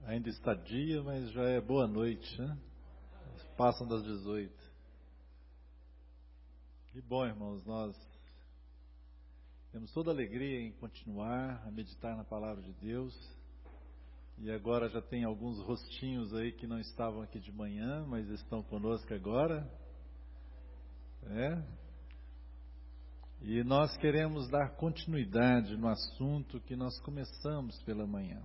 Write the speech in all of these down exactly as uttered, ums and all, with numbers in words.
Ainda está dia, mas já é boa noite, né? Passam das dezoito. Que bom, irmãos, nós temos toda a alegria em continuar a meditar na Palavra de Deus. E agora já tem alguns rostinhos aí que não estavam aqui de manhã, mas estão conosco agora. É? E nós queremos dar continuidade no assunto que nós começamos pela manhã.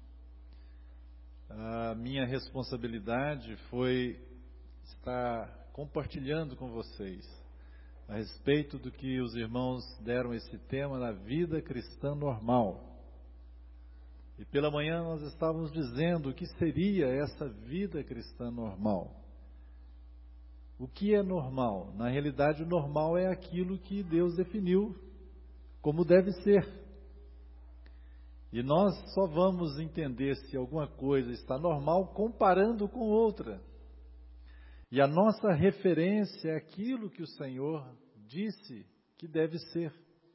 A minha responsabilidade foi estar compartilhando com vocês a respeito do que os irmãos deram esse tema na vida cristã normal. E pela manhã nós estávamos dizendo o que seria essa vida cristã normal. O que é normal? Na realidade, o normal é aquilo que Deus definiu como deve ser. E nós só vamos entender se alguma coisa está normal comparando com outra. E a nossa referência é aquilo que o Senhor disse que deve ser.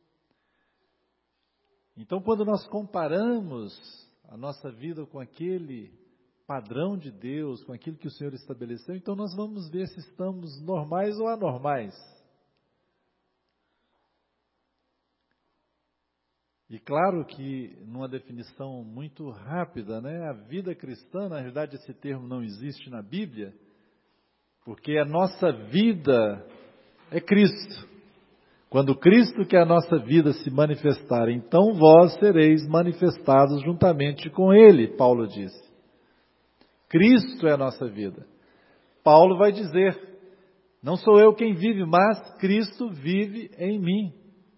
Então, quando nós comparamos a nossa vida com aquele padrão de Deus, com aquilo que o Senhor estabeleceu, então nós vamos ver se estamos normais ou anormais. E claro que, numa definição muito rápida, né, a vida cristã, na realidade esse termo não existe na Bíblia, porque a nossa vida é Cristo. Quando Cristo, que é a nossa vida, se manifestar, então vós sereis manifestados juntamente com Ele, Paulo disse. Cristo é a nossa vida. Paulo vai dizer, não sou eu quem vive, mas Cristo vive em mim.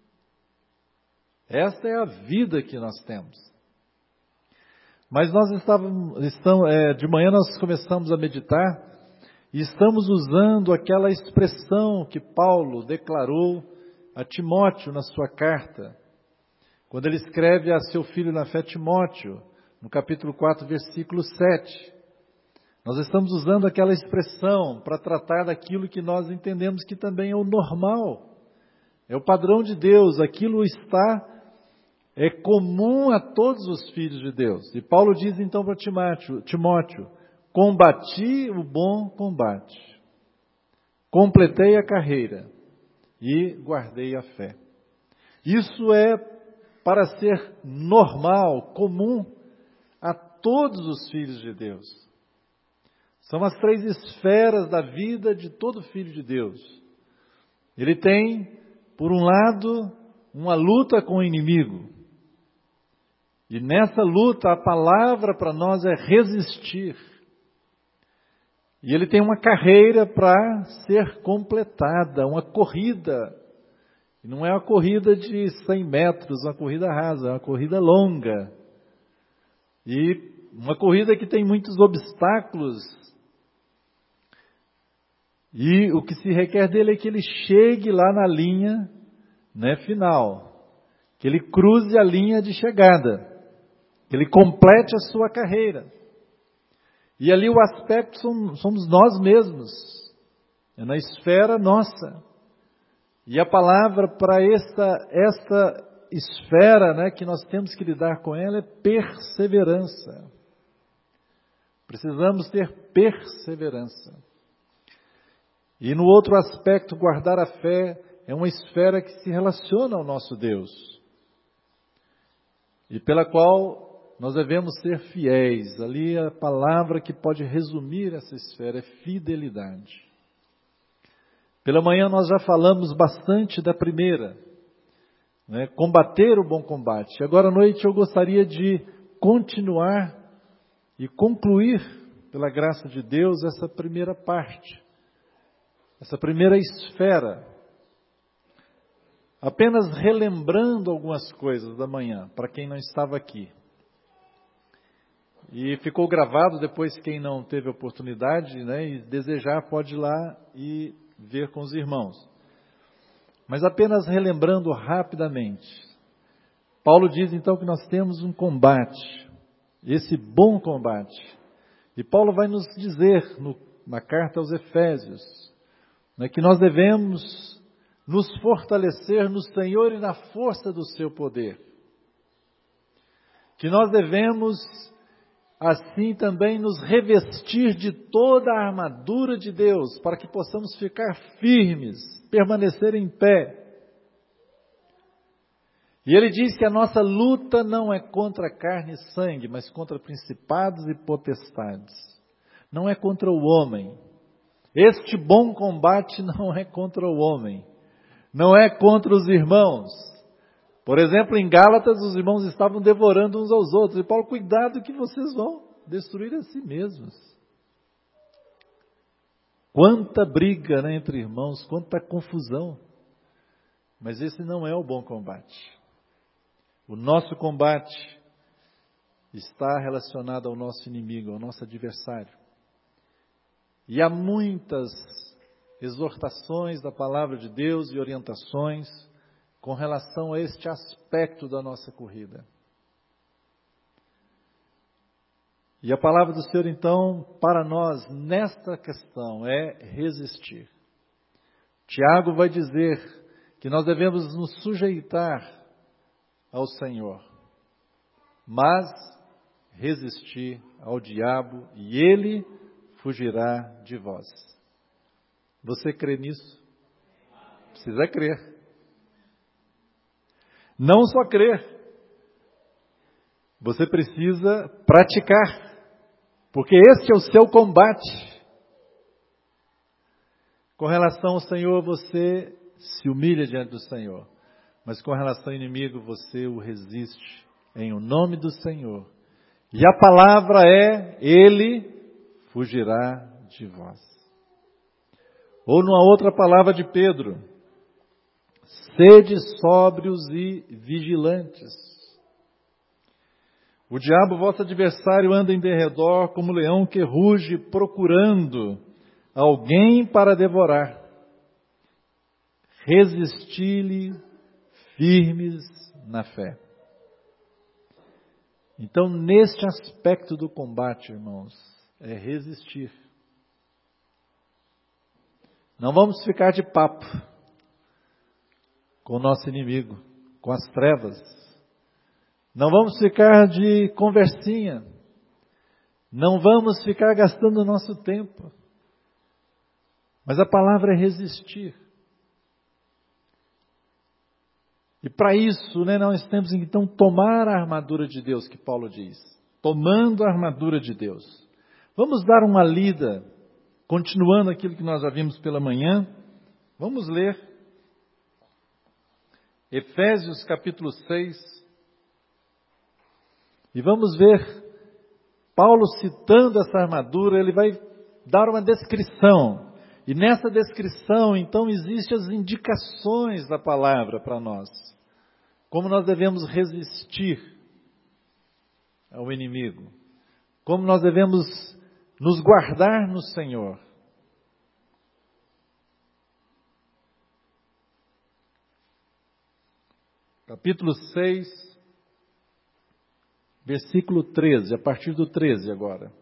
Esta é a vida que nós temos. Mas nós estávamos, estamos, é, de manhã nós começamos a meditar e estamos usando aquela expressão que Paulo declarou a Timóteo na sua carta, quando ele escreve a seu filho na fé Timóteo, no capítulo quatro, versículo sete. Nós estamos usando aquela expressão para tratar daquilo que nós entendemos que também é o normal, é o padrão de Deus, aquilo está... é comum a todos os filhos de Deus. E Paulo diz então para Timóteo, Timóteo, combati o bom combate, completei a carreira e guardei a fé. Isso é para ser normal, comum a todos os filhos de Deus. São as três esferas da vida de todo filho de Deus. Ele tem, por um lado, uma luta com o inimigo. E nessa luta, a palavra para nós é resistir. E ele tem uma carreira para ser completada, uma corrida. E não é uma corrida de cem metros, uma corrida rasa, é uma corrida longa. E uma corrida que tem muitos obstáculos. E o que se requer dele é que ele chegue lá na linha, né, final. Que ele cruze a linha de chegada. Que ele complete a sua carreira. E ali o aspecto somos nós mesmos. É na esfera nossa. E a palavra para esta, esta esfera, né, que nós temos que lidar com ela é perseverança. Precisamos ter perseverança. E no outro aspecto, guardar a fé é uma esfera que se relaciona ao nosso Deus. E pela qual nós devemos ser fiéis. Ali a palavra que pode resumir essa esfera é fidelidade. Pela manhã nós já falamos bastante da primeira, né? Combater o bom combate. Agora à noite eu gostaria de continuar e concluir, pela graça de Deus, essa primeira parte, essa primeira esfera. Apenas relembrando algumas coisas da manhã, para quem não estava aqui. E ficou gravado, depois quem não teve oportunidade, né, e desejar pode ir lá e ver com os irmãos. Mas apenas relembrando rapidamente. Paulo diz então que nós temos um combate, esse bom combate. E Paulo vai nos dizer no, na carta aos Efésios, né, que nós devemos nos fortalecer no Senhor e na força do seu poder. Que nós devemos assim também nos revestir de toda a armadura de Deus, para que possamos ficar firmes, permanecer em pé. E ele diz que a nossa luta não é contra carne e sangue, mas contra principados e potestades. Não é contra o homem. Este bom combate não é contra o homem. Não é contra os irmãos. Por exemplo, em Gálatas, os irmãos estavam devorando uns aos outros. E Paulo, cuidado que vocês vão destruir a si mesmos. Quanta briga, né, entre irmãos, quanta confusão. Mas esse não é o bom combate. O nosso combate está relacionado ao nosso inimigo, ao nosso adversário. E há muitas exortações da palavra de Deus e orientações com relação a este aspecto da nossa corrida. E a palavra do Senhor, então, para nós, nesta questão, é resistir. Tiago vai dizer que nós devemos nos sujeitar ao Senhor, mas resistir ao diabo e ele fugirá de vós. Você crê nisso? Precisa crer. Não só crer, você precisa praticar, porque este é o seu combate. Com relação ao Senhor, você se humilha diante do Senhor. Mas com relação ao inimigo, você o resiste em o nome do Senhor. E a palavra é, ele fugirá de vós. Ou numa outra palavra de Pedro, sede sóbrios e vigilantes. O diabo, vosso adversário, anda em derredor como leão que ruge, procurando alguém para devorar. Resisti-lhe firmes na fé. Então, neste aspecto do combate, irmãos, é resistir. Não vamos ficar de papo com o nosso inimigo, com as trevas. Não vamos ficar de conversinha. Não vamos ficar gastando o nosso tempo. Mas a palavra é resistir. E para isso, né, nós temos então tomar a armadura de Deus, que Paulo diz. Tomando a armadura de Deus. Vamos dar uma lida, continuando aquilo que nós já vimos pela manhã. Vamos ler Efésios capítulo seis. E vamos ver Paulo citando essa armadura, ele vai dar uma descrição. E nessa descrição, então, existem as indicações da palavra para nós. Como nós devemos resistir ao inimigo. Como nós devemos nos guardar no Senhor. Capítulo seis, versículo treze, a partir do treze agora.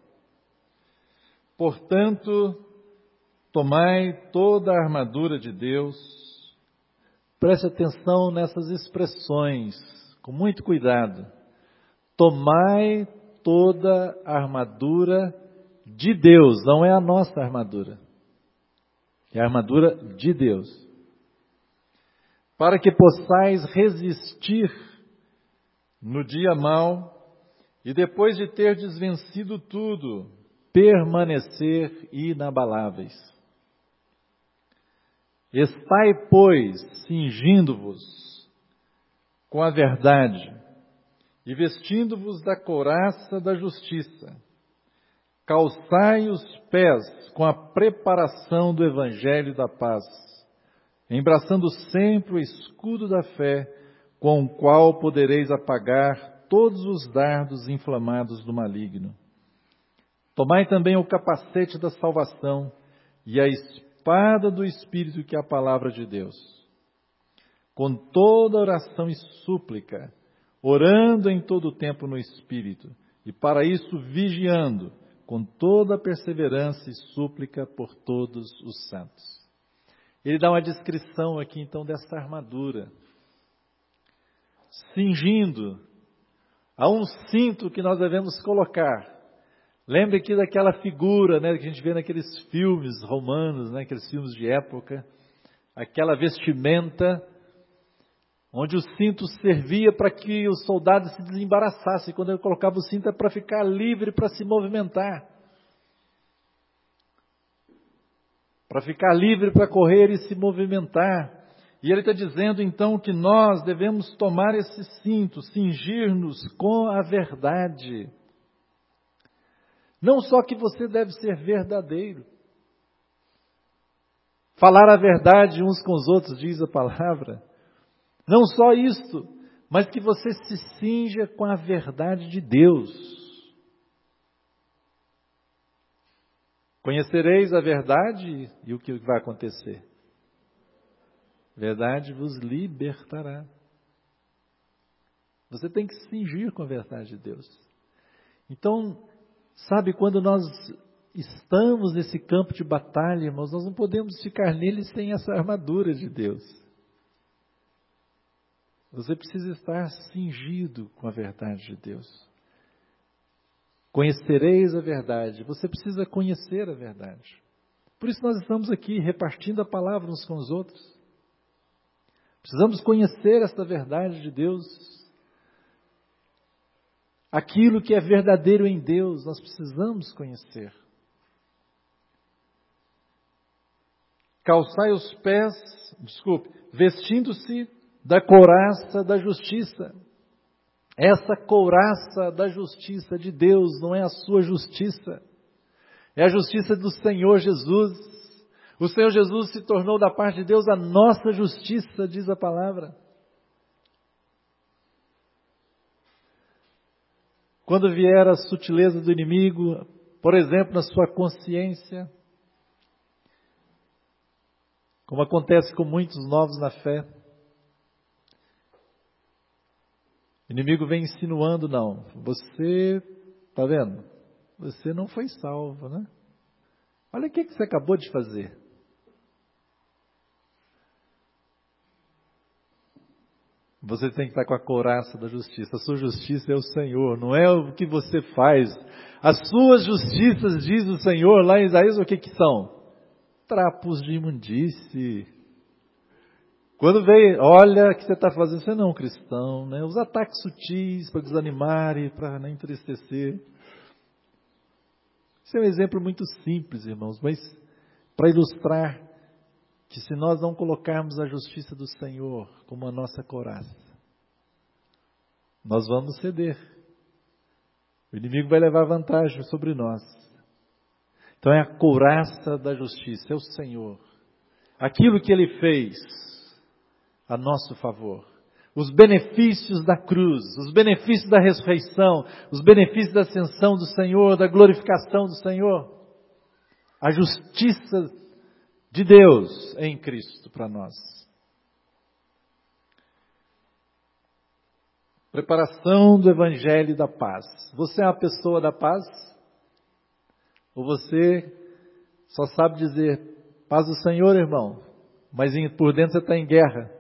Portanto, tomai toda a armadura de Deus. Preste atenção nessas expressões, com muito cuidado. Tomai toda a armadura de Deus, não é a nossa armadura. É a armadura de Deus. Para que possais resistir no dia mau e depois de ter desvencido tudo, permanecer inabaláveis. Estai, pois, cingindo-vos com a verdade e vestindo-vos da couraça da justiça. Calçai os pés com a preparação do evangelho da paz, embraçando sempre o escudo da fé, com o qual podereis apagar todos os dardos inflamados do maligno. Tomai também o capacete da salvação e a espada do Espírito, que é a palavra de Deus. Com toda oração e súplica, orando em todo o tempo no Espírito, e para isso vigiando, com toda a perseverança e súplica por todos os santos. Ele dá uma descrição aqui então dessa armadura. Cingindo, há um cinto que nós devemos colocar Lembre aqui daquela figura, né, que a gente vê naqueles filmes romanos, né, aqueles filmes de época, aquela vestimenta onde o cinto servia para que o soldado se desembaraçasse. Quando ele colocava o cinto é para ficar livre para se movimentar. Para ficar livre para correr e se movimentar. E ele está dizendo então que nós devemos tomar esse cinto, cingir-nos com a verdade. Não só que você deve ser verdadeiro. Falar a verdade uns com os outros, diz a palavra. Não só isso, mas que você se cinja com a verdade de Deus. Conhecereis a verdade e o que vai acontecer? Verdade vos libertará. Você tem que se cingir com a verdade de Deus. Então, sabe, quando nós estamos nesse campo de batalha, irmãos, nós não podemos ficar nele sem essa armadura de Deus. Você precisa estar cingido com a verdade de Deus. Conhecereis a verdade. Você precisa conhecer a verdade. Por isso nós estamos aqui repartindo a palavra uns com os outros. Precisamos conhecer esta verdade de Deus. Aquilo que é verdadeiro em Deus, nós precisamos conhecer. Calçai os pés, desculpe, vestindo-se da couraça da justiça. Essa couraça da justiça de Deus não é a sua justiça. É a justiça do Senhor Jesus. O Senhor Jesus se tornou da parte de Deus a nossa justiça, diz a palavra. Quando vier a sutileza do inimigo, por exemplo, na sua consciência, como acontece com muitos novos na fé, o inimigo vem insinuando, não, você, está vendo? Você não foi salvo, né? Olha o que você acabou de fazer. Você tem que estar com a couraça da justiça. A sua justiça é o Senhor, não é o que você faz. As suas justiças, diz o Senhor, lá em Isaías, o que que são? Trapos de imundície. Quando vem, olha o que você está fazendo, você não é um cristão, né? Os ataques sutis para desanimar e para não entristecer. Esse é um exemplo muito simples, irmãos, mas para ilustrar que se nós não colocarmos a justiça do Senhor como a nossa couraça, nós vamos ceder. O inimigo vai levar vantagem sobre nós. Então é a couraça da justiça, é o Senhor. Aquilo que Ele fez a nosso favor. Os benefícios da cruz, os benefícios da ressurreição, os benefícios da ascensão do Senhor, da glorificação do Senhor. A justiça de Deus em Cristo para nós. Preparação do Evangelho da Paz. Você é uma pessoa da paz? Ou você só sabe dizer, paz do Senhor, irmão, mas por dentro você está em guerra?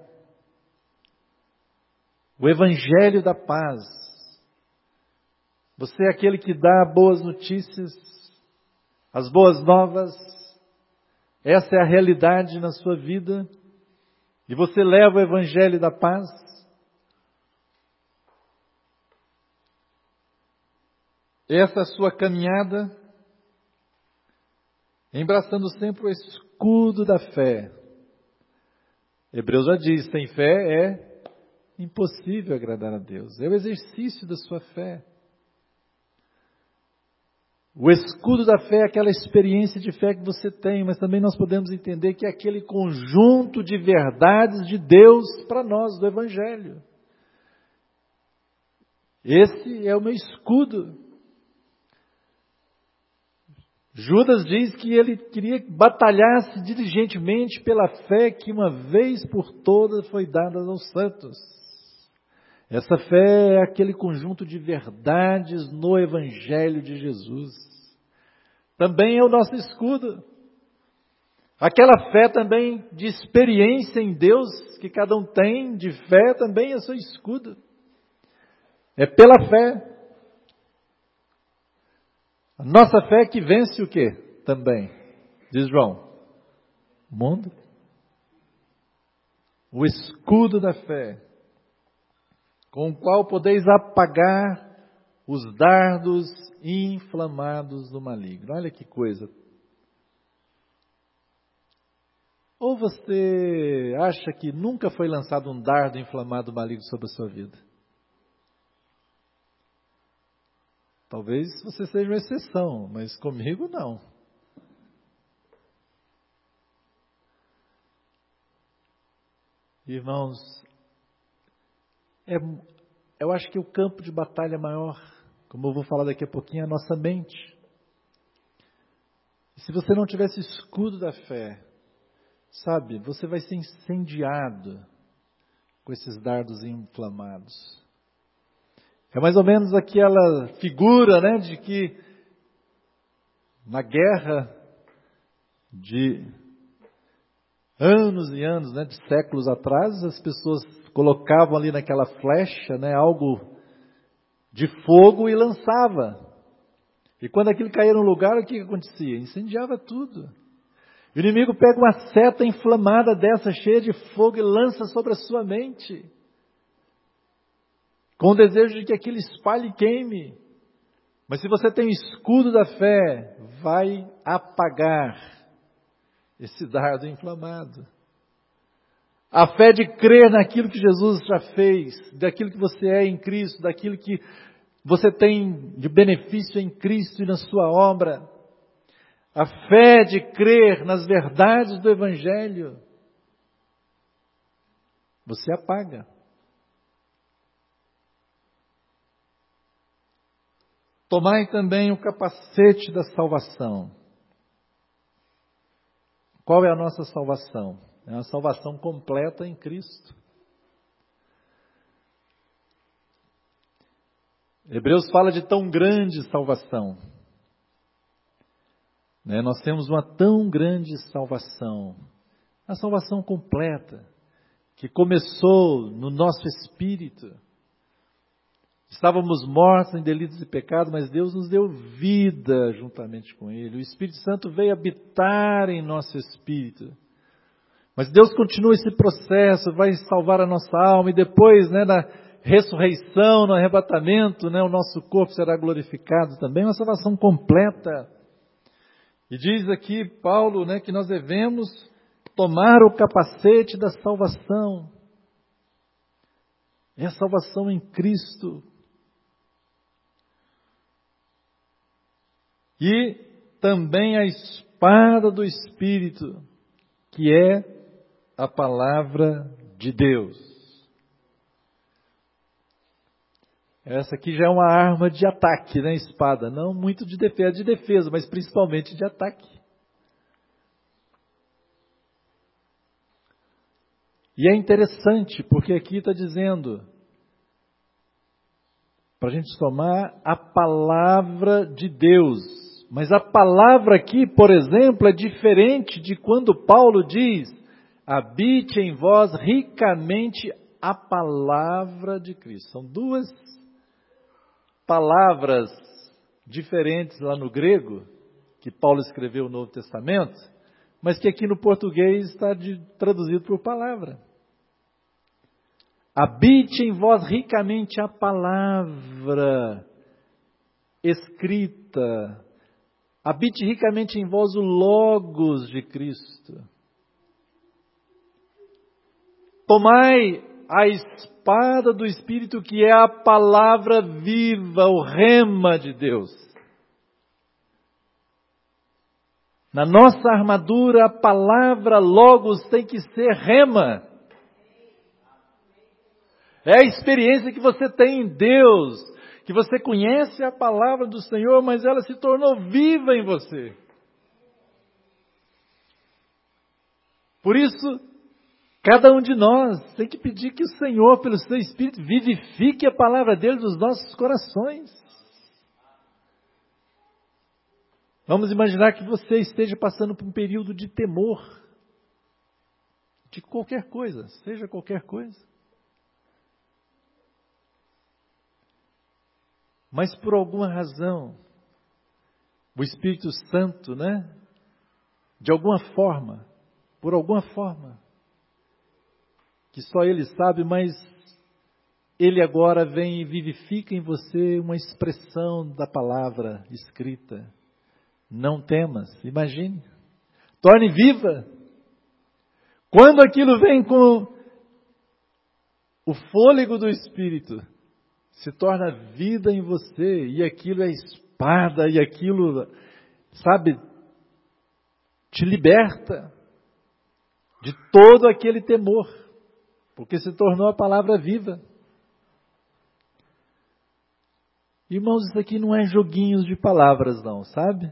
O Evangelho da Paz. Você é aquele que dá boas notícias, as boas novas. Essa é a realidade na sua vida. E você leva o Evangelho da Paz. Essa é a sua caminhada, embraçando sempre o escudo da fé. Hebreus já diz, sem fé é impossível agradar a Deus. É o exercício da sua fé. O escudo da fé é aquela experiência de fé que você tem, mas também nós podemos entender que é aquele conjunto de verdades de Deus para nós, do Evangelho. Esse é o meu escudo. Judas diz que ele queria batalhar-se diligentemente pela fé que uma vez por todas foi dada aos santos. Essa fé é aquele conjunto de verdades no Evangelho de Jesus. Também é o nosso escudo. Aquela fé também de experiência em Deus que cada um tem, de fé, também é o seu escudo. É pela fé. A nossa fé que vence o quê? Também. Diz João. O mundo. O escudo da fé, com o qual podeis apagar os dardos inflamados do maligno. Olha que coisa. Ou você acha que nunca foi lançado um dardo inflamado do maligno sobre a sua vida? Talvez você seja uma exceção, mas comigo não. Irmãos, é, eu acho que o campo de batalha maior, como eu vou falar daqui a pouquinho, é a nossa mente. E se você não tivesse escudo da fé, sabe, você vai ser incendiado com esses dardos inflamados. É mais ou menos aquela figura, né, de que na guerra de anos e anos, né, de séculos atrás, as pessoas colocavam ali naquela flecha, né, algo de fogo e lançava. E quando aquilo caía no lugar, o que, que acontecia? Incendiava tudo. O inimigo pega uma seta inflamada dessa, cheia de fogo, e lança sobre a sua mente, com o desejo de que aquilo espalhe e queime. Mas se você tem o escudo da fé, vai apagar esse dardo inflamado. A fé de crer naquilo que Jesus já fez, daquilo que você é em Cristo, daquilo que você tem de benefício em Cristo e na sua obra. A fé de crer nas verdades do Evangelho. Você apaga. Tomai também o capacete da salvação. Qual é a nossa salvação? É uma salvação completa em Cristo. Hebreus fala de tão grande salvação. Né? Nós temos uma tão grande salvação. A salvação completa, que começou no nosso espírito. Estávamos mortos em delitos e pecados, mas Deus nos deu vida juntamente com Ele. O Espírito Santo veio habitar em nosso espírito. Mas Deus continua esse processo, vai salvar a nossa alma, e depois, né, na ressurreição, no arrebatamento, né, o nosso corpo será glorificado também, uma salvação completa. E diz aqui Paulo, né, que nós devemos tomar o capacete da salvação. É a salvação em Cristo. E também a espada do Espírito, que é a palavra de Deus. Essa aqui já é uma arma de ataque, né, espada? Não muito de defesa, de defesa, mas principalmente de ataque. E é interessante, porque aqui está dizendo, para a gente tomar a palavra de Deus. Mas a palavra aqui, por exemplo, é diferente de quando Paulo diz, habite em vós ricamente a palavra de Cristo. São duas palavras diferentes lá no grego, que Paulo escreveu o Novo Testamento, mas que aqui no português está de, traduzido por palavra. Habite em vós ricamente a palavra escrita. Habite ricamente em vós o Logos de Cristo. Tomai a espada do Espírito, que é a palavra viva, o rema de Deus. Na nossa armadura, a palavra Logos tem que ser rema. É a experiência que você tem em Deus, que você conhece a palavra do Senhor, mas ela se tornou viva em você. Por isso, cada um de nós tem que pedir que o Senhor, pelo seu Espírito, vivifique a palavra dele nos nossos corações. Vamos imaginar que você esteja passando por um período de temor, de qualquer coisa, seja qualquer coisa. Mas por alguma razão, o Espírito Santo, né? De alguma forma, por alguma forma, que só Ele sabe, mas Ele agora vem e vivifica em você uma expressão da palavra escrita. Não temas, imagine, torne viva. Quando aquilo vem com o fôlego do Espírito, se torna vida em você, e aquilo é espada, e aquilo, sabe, te liberta de todo aquele temor, porque se tornou a palavra viva. Irmãos, isso aqui não é joguinhos de palavras não, sabe?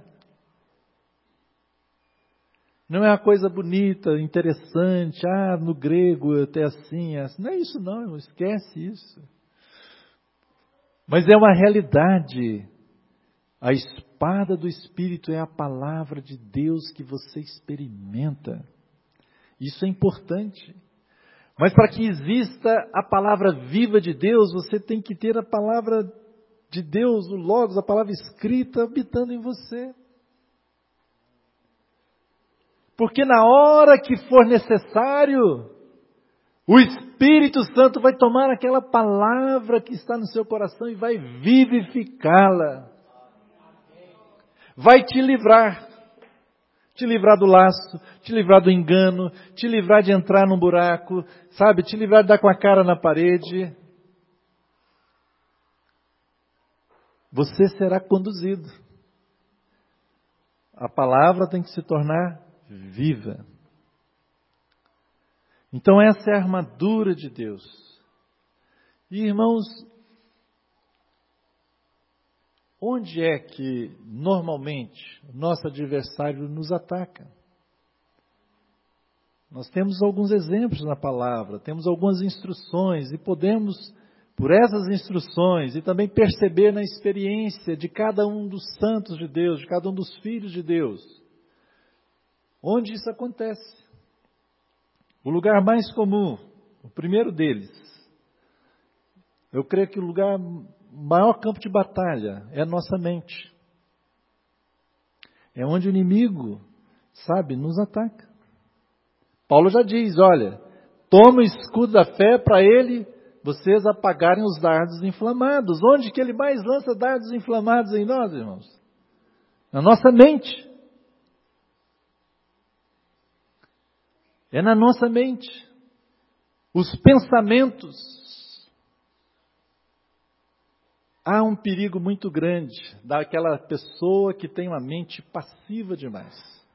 Não é uma coisa bonita, interessante, ah, no grego até assim, assim. Não é isso não, irmão, esquece isso. Mas é uma realidade. A espada do Espírito é a palavra de Deus que você experimenta. Isso é importante. Mas para que exista a palavra viva de Deus, você tem que ter a palavra de Deus, o Logos, a palavra escrita, habitando em você. Porque na hora que for necessário, o Espírito Santo vai tomar aquela palavra que está no seu coração e vai vivificá-la. Vai te livrar. Te livrar do laço, te livrar do engano, te livrar de entrar num buraco, sabe? Te livrar de dar com a cara na parede. Você será conduzido. A palavra tem que se tornar viva. Então essa é a armadura de Deus. E irmãos, onde é que normalmente nosso adversário nos ataca? Nós temos alguns exemplos na palavra, temos algumas instruções e podemos, por essas instruções e também perceber na experiência de cada um dos santos de Deus, de cada um dos filhos de Deus, onde isso acontece. O lugar mais comum, o primeiro deles, eu creio que o lugar, o maior campo de batalha é a nossa mente. É onde o inimigo, sabe, nos ataca. Paulo já diz, olha, toma o escudo da fé para ele, vocês apagarem os dardos inflamados. Onde que ele mais lança dardos inflamados em nós, irmãos? Na nossa mente. É na nossa mente. Os pensamentos. Há um perigo muito grande daquela pessoa que tem uma mente passiva demais.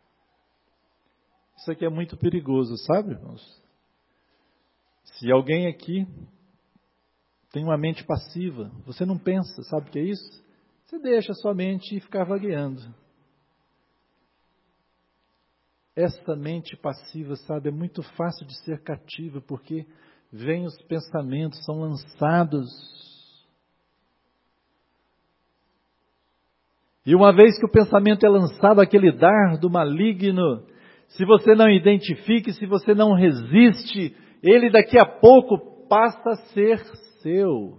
Isso aqui é muito perigoso, sabe, irmãos? Se alguém aqui tem uma mente passiva, você não pensa, sabe o que é isso? Você deixa a sua mente ficar vagueando. Essa mente passiva, sabe, é muito fácil de ser cativa, porque vem os pensamentos, são lançados. E uma vez que o pensamento é lançado, aquele dardo maligno, se você não identifique, se você não resiste, ele daqui a pouco passa a ser seu.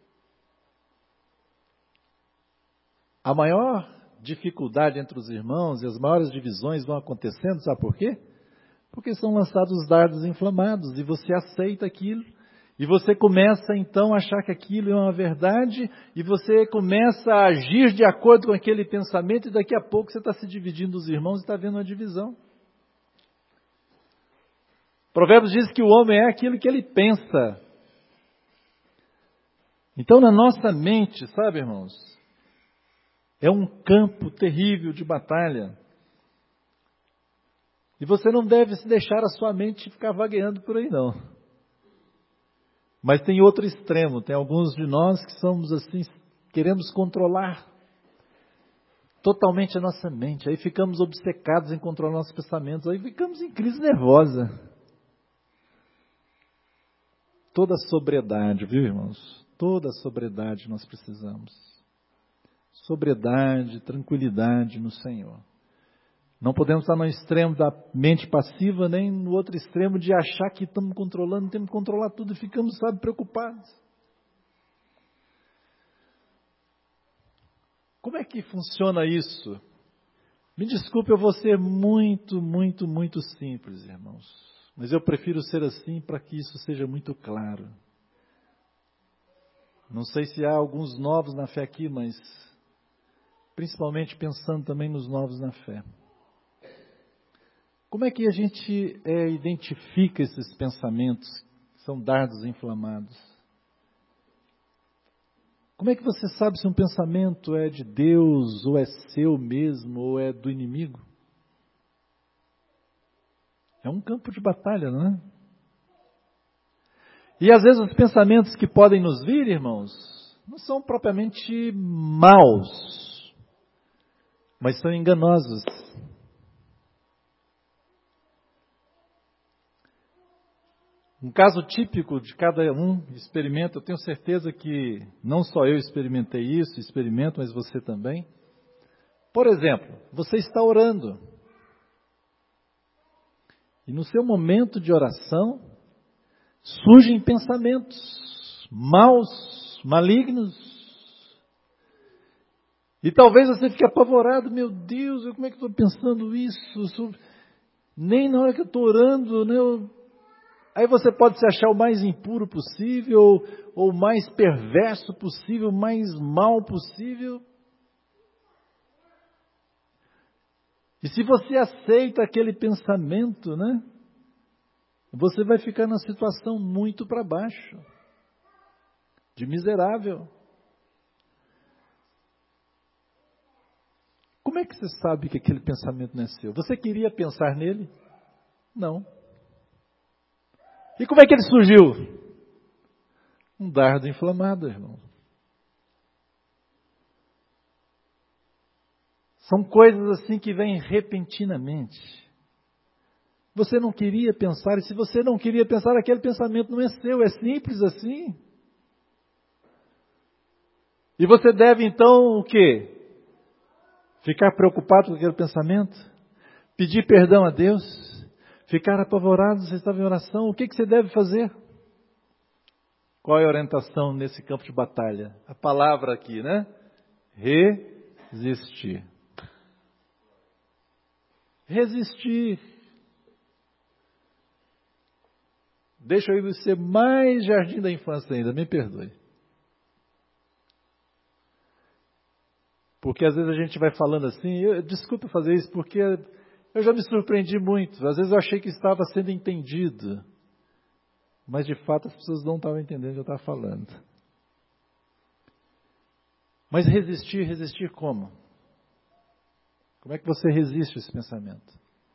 A maior dificuldade entre os irmãos e as maiores divisões vão acontecendo, sabe por quê? Porque são lançados dardos inflamados e você aceita aquilo. E você começa então a achar que aquilo é uma verdade e você começa a agir de acordo com aquele pensamento e daqui a pouco você está se dividindo dos irmãos e está vendo uma divisão. Provérbios diz que o homem é aquilo que ele pensa. Então na nossa mente, sabe, irmãos, é um campo terrível de batalha. E você não deve se deixar a sua mente ficar vagueando por aí não. Mas tem outro extremo, tem alguns de nós que somos assim, queremos controlar totalmente a nossa mente. Aí ficamos obcecados em controlar nossos pensamentos, aí ficamos em crise nervosa. Toda sobriedade, viu, irmãos? Toda sobriedade nós precisamos. Sobriedade, tranquilidade no Senhor. Não podemos estar no extremo da mente passiva, nem no outro extremo de achar que estamos controlando, temos que controlar tudo e ficamos, sabe, preocupados. Como é que funciona isso? Me desculpe, eu vou ser muito, muito, muito simples, irmãos. Mas eu prefiro ser assim para que isso seja muito claro. Não sei se há alguns novos na fé aqui, mas principalmente pensando também nos novos na fé. Como é que a gente é, identifica esses pensamentos que são dardos inflamados? Como é que você sabe se um pensamento é de Deus, ou é seu mesmo, ou é do inimigo? É um campo de batalha, não é? E às vezes os pensamentos que podem nos vir, irmãos, não são propriamente maus, mas são enganosos. Um caso típico de cada um experimenta, eu tenho certeza que não só eu experimentei isso, experimento, mas você também. Por exemplo, você está orando. E no seu momento de oração, surgem pensamentos maus, malignos. E talvez você fique apavorado, meu Deus, como é que eu estou pensando isso? Nem na hora que eu estou orando, né, eu... Aí você pode se achar o mais impuro possível, ou o mais perverso possível, o mais mal possível. E se você aceita aquele pensamento, né, você vai ficar numa situação muito para baixo, de miserável. Como é que você sabe que aquele pensamento não é seu? Você queria pensar nele? Não. E como é que ele surgiu? Um dardo inflamado, irmão. São coisas assim que vêm repentinamente. Você não queria pensar, e se você não queria pensar, aquele pensamento não é seu, é simples assim. E você deve então o quê? Ficar preocupado com aquele pensamento? Pedir perdão a Deus? Ficar apavorado, você estava em oração, o que, que você deve fazer? Qual é a orientação nesse campo de batalha? A palavra aqui, né? Resistir. Resistir. Deixa eu ser mais jardim da infância ainda, me perdoe. Porque às vezes a gente vai falando assim, eu, desculpa fazer isso, porque eu já me surpreendi muito. Às vezes eu achei que estava sendo entendido. Mas de fato as pessoas não estavam entendendo o que eu estava falando. Mas resistir, resistir como? Como é que você resiste a esse pensamento?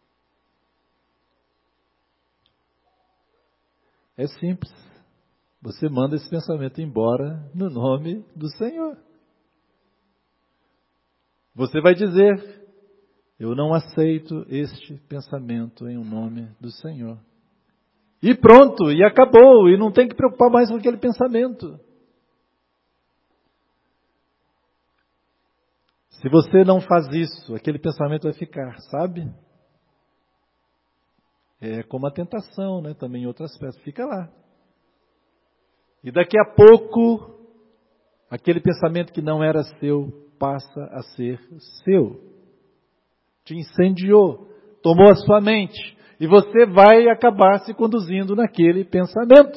É simples. Você manda esse pensamento embora no nome do Senhor. Você vai dizer, eu não aceito este pensamento em nome do Senhor. E pronto, e acabou, e não tem que preocupar mais com aquele pensamento. Se você não faz isso, aquele pensamento vai ficar, sabe? É como a tentação, né? Também em outro aspecto, fica lá. E daqui a pouco, aquele pensamento que não era seu, passa a ser seu. Te incendiou, tomou a sua mente. E você vai acabar se conduzindo naquele pensamento.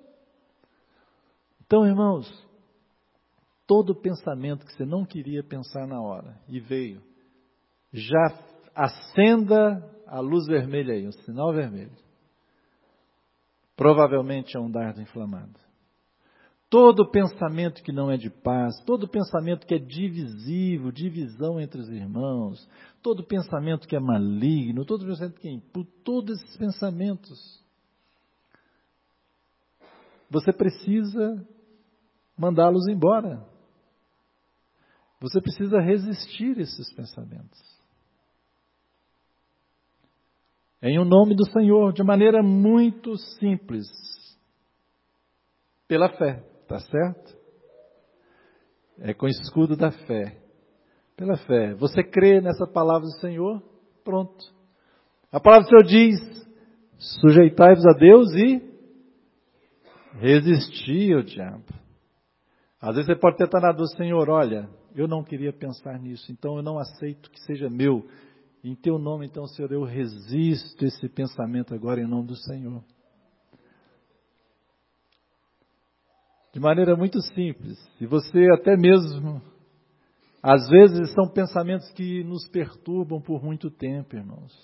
Então, irmãos, todo pensamento que você não queria pensar na hora e veio, já acenda a luz vermelha aí, o sinal vermelho. Provavelmente é um dardo inflamado. Todo pensamento que não é de paz, todo pensamento que é divisivo, divisão entre os irmãos, todo pensamento que é maligno, todo pensamento que é impuro, todos esses pensamentos, você precisa mandá-los embora. Você precisa resistir a esses pensamentos. Em o nome do Senhor, de maneira muito simples, pela fé. Está certo? É com o escudo da fé. Pela fé. Você crê nessa palavra do Senhor? Pronto. A palavra do Senhor diz, sujeitai-vos a Deus e resistir ao diabo. Às vezes você pode ter estar na dúvida, Senhor, olha, eu não queria pensar nisso, então eu não aceito que seja meu. Em teu nome, então, Senhor, eu resisto esse pensamento agora em nome do Senhor. De maneira muito simples. E você até mesmo, às vezes são pensamentos que nos perturbam por muito tempo, irmãos.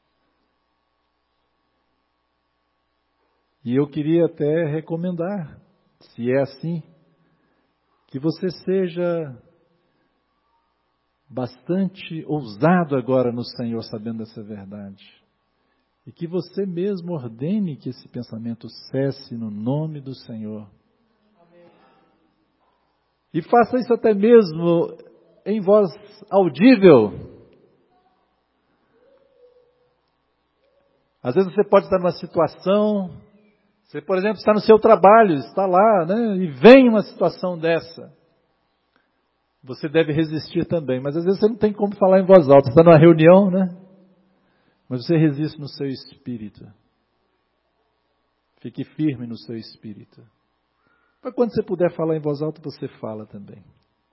E eu queria até recomendar, se é assim, que você seja bastante ousado agora no Senhor, sabendo dessa verdade. E que você mesmo ordene que esse pensamento cesse no nome do Senhor. Amém. E faça isso até mesmo em voz audível. Às vezes você pode estar numa situação, você, por exemplo, está no seu trabalho, está lá, né, e vem uma situação dessa. Você deve resistir também, mas às vezes você não tem como falar em voz alta. Você está numa reunião, né? Mas você resiste no seu espírito. Fique firme no seu espírito. Para quando você puder falar em voz alta, você fala também.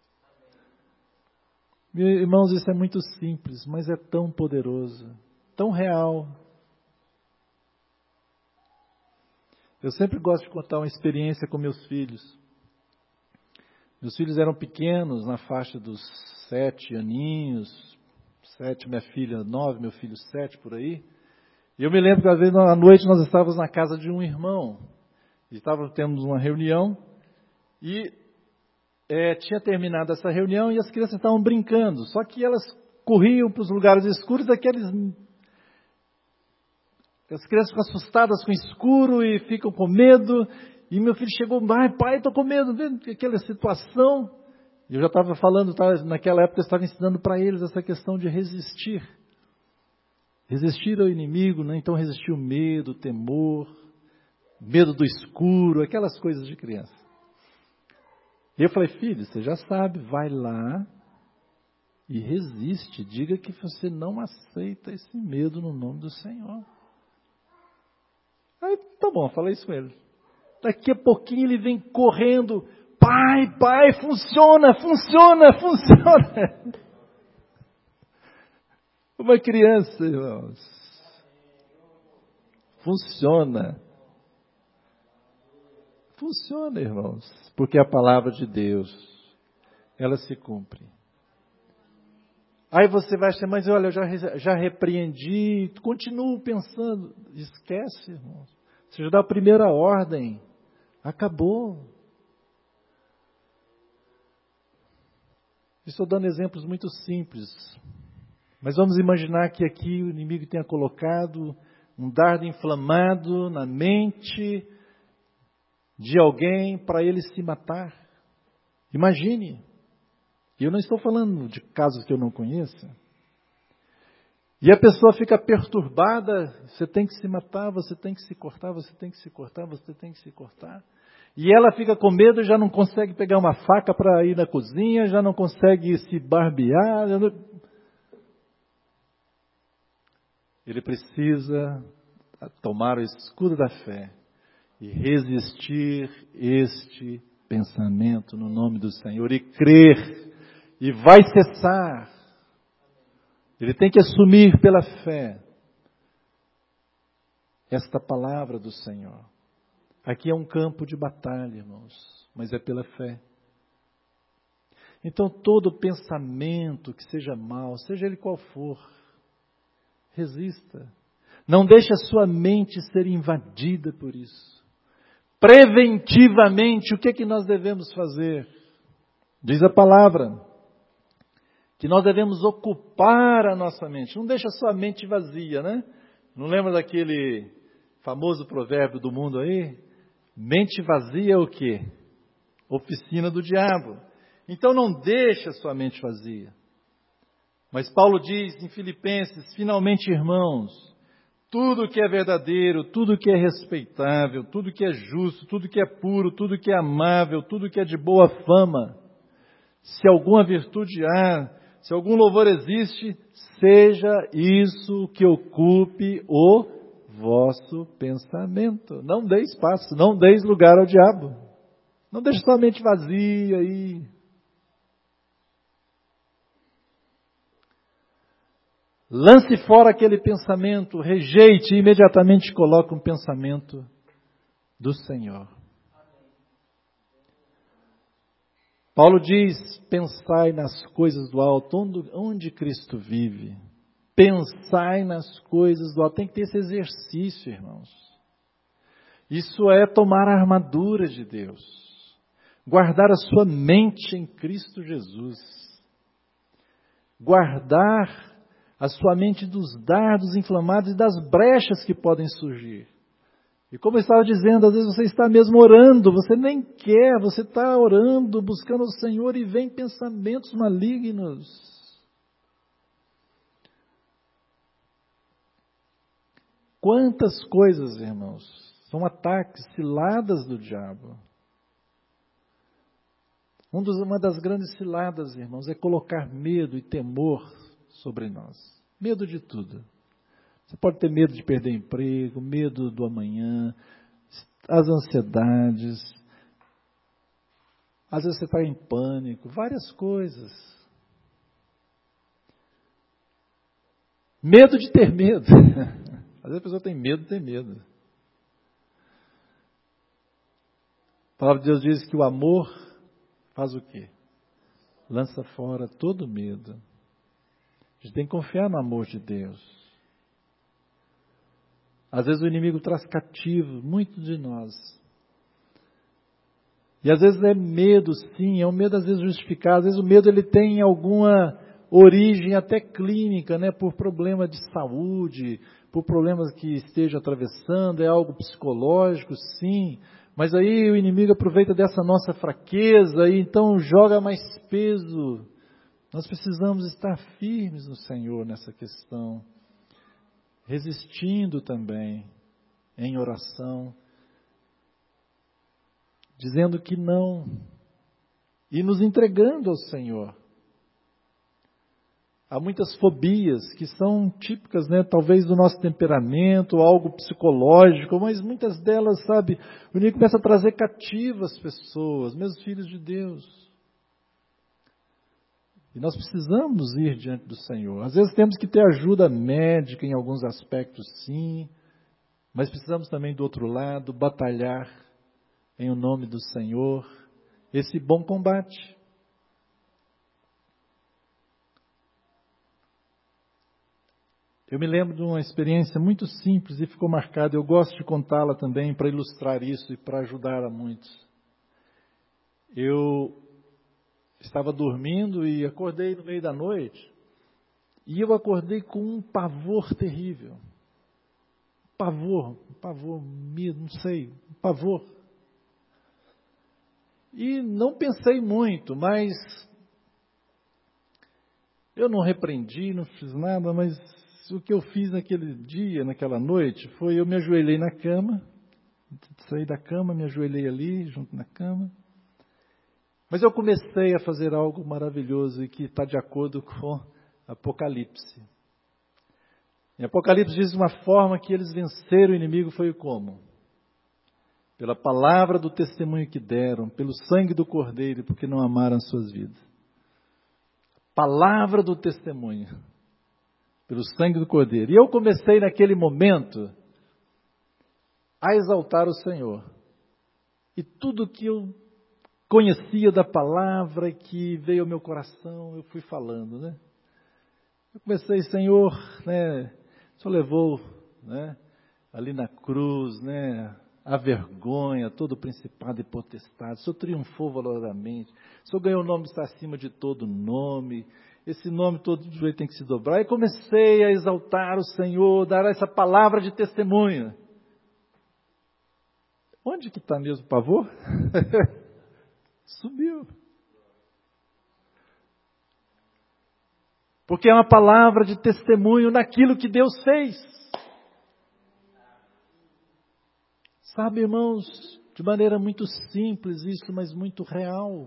Meus irmãos, isso é muito simples, mas é tão poderoso, tão real. Eu sempre gosto de contar uma experiência com meus filhos. Meus filhos eram pequenos, na faixa dos sete aninhos, sete, minha filha nove, meu filho sete, por aí. E eu me lembro que às vezes à noite nós estávamos na casa de um irmão. Estávamos tendo uma reunião e é, tinha terminado essa reunião e as crianças estavam brincando. Só que elas corriam para os lugares escuros, aqueles... As crianças ficam assustadas com o escuro e ficam com medo. E meu filho chegou, ai pai, estou com medo, vendo aquela situação. Eu já estava falando, tava, naquela época eu estava ensinando para eles essa questão de resistir. Resistir ao inimigo, né? Então resistir o medo, o temor, medo do escuro, aquelas coisas de criança. E eu falei, filho, você já sabe, vai lá e resiste. Diga que você não aceita esse medo no nome do Senhor. Aí, tá bom, falei isso com ele. Daqui a pouquinho ele vem correndo. Pai, pai, funciona, funciona, funciona. Uma criança, irmãos. Funciona. Funciona, irmãos. Porque a palavra de Deus, ela se cumpre. Aí você vai achar, mas olha, eu já, já repreendi. Continuo pensando. Esquece, irmãos. Você já dá a primeira ordem. Acabou. Estou dando exemplos muito simples. Mas vamos imaginar que aqui o inimigo tenha colocado um dardo inflamado na mente de alguém para ele se matar. Imagine. E eu não estou falando de casos que eu não conheça. E a pessoa fica perturbada, você tem que se matar, você tem que se cortar, você tem que se cortar, você tem que se cortar. E ela fica com medo, já não consegue pegar uma faca para ir na cozinha, já não consegue se barbear. Não... Ele precisa tomar o escudo da fé e resistir este pensamento no nome do Senhor e crer, e vai cessar. Ele tem que assumir pela fé esta palavra do Senhor. Aqui é um campo de batalha, irmãos, mas é pela fé. Então todo pensamento que seja mau, seja ele qual for, resista. Não deixe a sua mente ser invadida por isso. Preventivamente, o que é que nós devemos fazer? Diz a palavra que nós devemos ocupar a nossa mente. Não deixa a sua mente vazia, né? Não lembra daquele famoso provérbio do mundo aí? Mente vazia é o quê? Oficina do diabo. Então não deixa a sua mente vazia. Mas Paulo diz em Filipenses, finalmente, irmãos, tudo que é verdadeiro, tudo que é respeitável, tudo que é justo, tudo que é puro, tudo que é amável, tudo que é de boa fama, se alguma virtude há, se algum louvor existe, seja isso que ocupe o vosso pensamento. Não dê espaço, não deis lugar ao diabo. Não deixe sua mente vazia aí. Lance fora aquele pensamento, rejeite e imediatamente coloque um pensamento do Senhor. Paulo diz, pensai nas coisas do alto, onde, onde Cristo vive. Pensai nas coisas do alto. Tem que ter esse exercício, irmãos. Isso é tomar a armadura de Deus. Guardar a sua mente em Cristo Jesus. Guardar a sua mente dos dardos inflamados e das brechas que podem surgir. E como eu estava dizendo, às vezes você está mesmo orando, você nem quer, você está orando, buscando o Senhor e vem pensamentos malignos. Quantas coisas, irmãos, são ataques, ciladas do diabo. Um dos, uma das grandes ciladas, irmãos, é colocar medo e temor sobre nós. Medo de tudo. Você pode ter medo de perder emprego, medo do amanhã, as ansiedades. Às vezes você está em pânico, várias coisas. Medo de ter medo. Às vezes a pessoa tem medo de ter medo. A palavra de Deus diz que o amor faz o quê? Lança fora todo medo. A gente tem que confiar no amor de Deus. Às vezes o inimigo traz cativo muito de nós. E às vezes é medo, sim, é um medo às vezes justificado. Às vezes o medo ele tem alguma origem até clínica, né? Por problema de saúde, por problemas que esteja atravessando, é algo psicológico, sim. Mas aí o inimigo aproveita dessa nossa fraqueza e então joga mais peso. Nós precisamos estar firmes no Senhor nessa questão. Resistindo também em oração, dizendo que não, e nos entregando ao Senhor. Há muitas fobias que são típicas, né, talvez do nosso temperamento, algo psicológico, mas muitas delas, sabe, o inimigo começa a trazer cativas pessoas, mesmo os filhos de Deus. E nós precisamos ir diante do Senhor. Às vezes temos que ter ajuda médica em alguns aspectos, sim. Mas precisamos também, do outro lado, batalhar em o nome do Senhor esse bom combate. Eu me lembro de uma experiência muito simples e ficou marcada. Eu gosto de contá-la também para ilustrar isso e para ajudar a muitos. Eu estava dormindo e acordei no meio da noite, e eu acordei com um pavor terrível. Pavor, pavor, medo, não sei, pavor. E não pensei muito, mas eu não repreendi, não fiz nada, mas o que eu fiz naquele dia, naquela noite, foi eu me ajoelhei na cama, saí da cama, me ajoelhei ali, junto na cama. Mas eu comecei a fazer algo maravilhoso e que está de acordo com Apocalipse. Em Apocalipse diz uma forma que eles venceram o inimigo foi como? Pela palavra do testemunho que deram, pelo sangue do Cordeiro, porque não amaram as suas vidas. Palavra do testemunho, pelo sangue do Cordeiro. E eu comecei naquele momento a exaltar o Senhor. E tudo que eu conhecia da palavra que veio ao meu coração, eu fui falando, né? Eu comecei, Senhor, né? O Senhor levou, né? Ali na cruz, né? A vergonha, todo o principado e potestade. O Senhor triunfou valorosamente. O Senhor ganhou o nome que está acima de todo nome. Esse nome todo joelho tem que se dobrar. E comecei a exaltar o Senhor, dar essa palavra de testemunho. Onde que está mesmo o pavor? Subiu. Porque é uma palavra de testemunho naquilo que Deus fez. Sabe, irmãos, de maneira muito simples isso, mas muito real.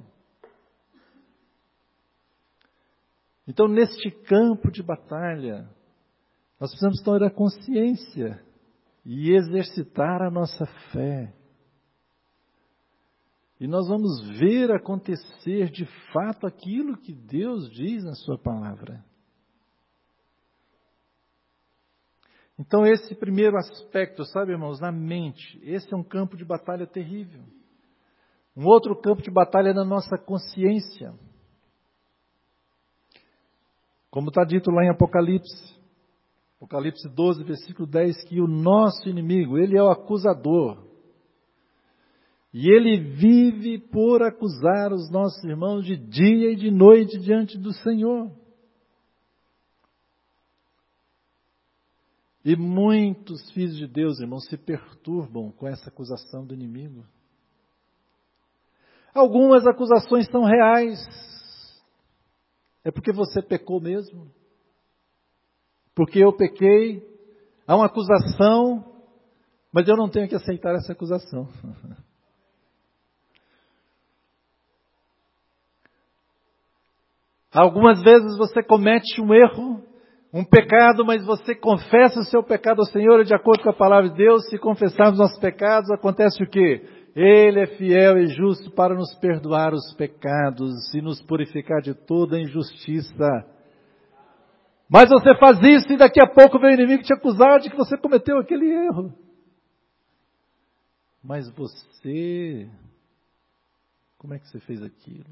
Então, neste campo de batalha, nós precisamos ter a consciência e exercitar a nossa fé. E nós vamos ver acontecer de fato aquilo que Deus diz na sua palavra. Então esse primeiro aspecto, sabe, irmãos, na mente, esse é um campo de batalha terrível. Um outro campo de batalha é na nossa consciência. Como está dito lá em Apocalipse, Apocalipse doze, versículo dez, que o nosso inimigo, ele é o acusador. E ele vive por acusar os nossos irmãos de dia e de noite diante do Senhor. E muitos filhos de Deus, irmãos, se perturbam com essa acusação do inimigo. Algumas acusações são reais. É porque você pecou mesmo. Porque eu pequei. Há uma acusação, mas eu não tenho que aceitar essa acusação. Algumas vezes você comete um erro, um pecado, mas você confessa o seu pecado ao Senhor e de acordo com a palavra de Deus, se confessarmos nossos pecados, acontece o quê? Ele é fiel e justo para nos perdoar os pecados e nos purificar de toda injustiça. Mas você faz isso e daqui a pouco vem o inimigo te acusar de que você cometeu aquele erro. Mas você, como é que você fez aquilo?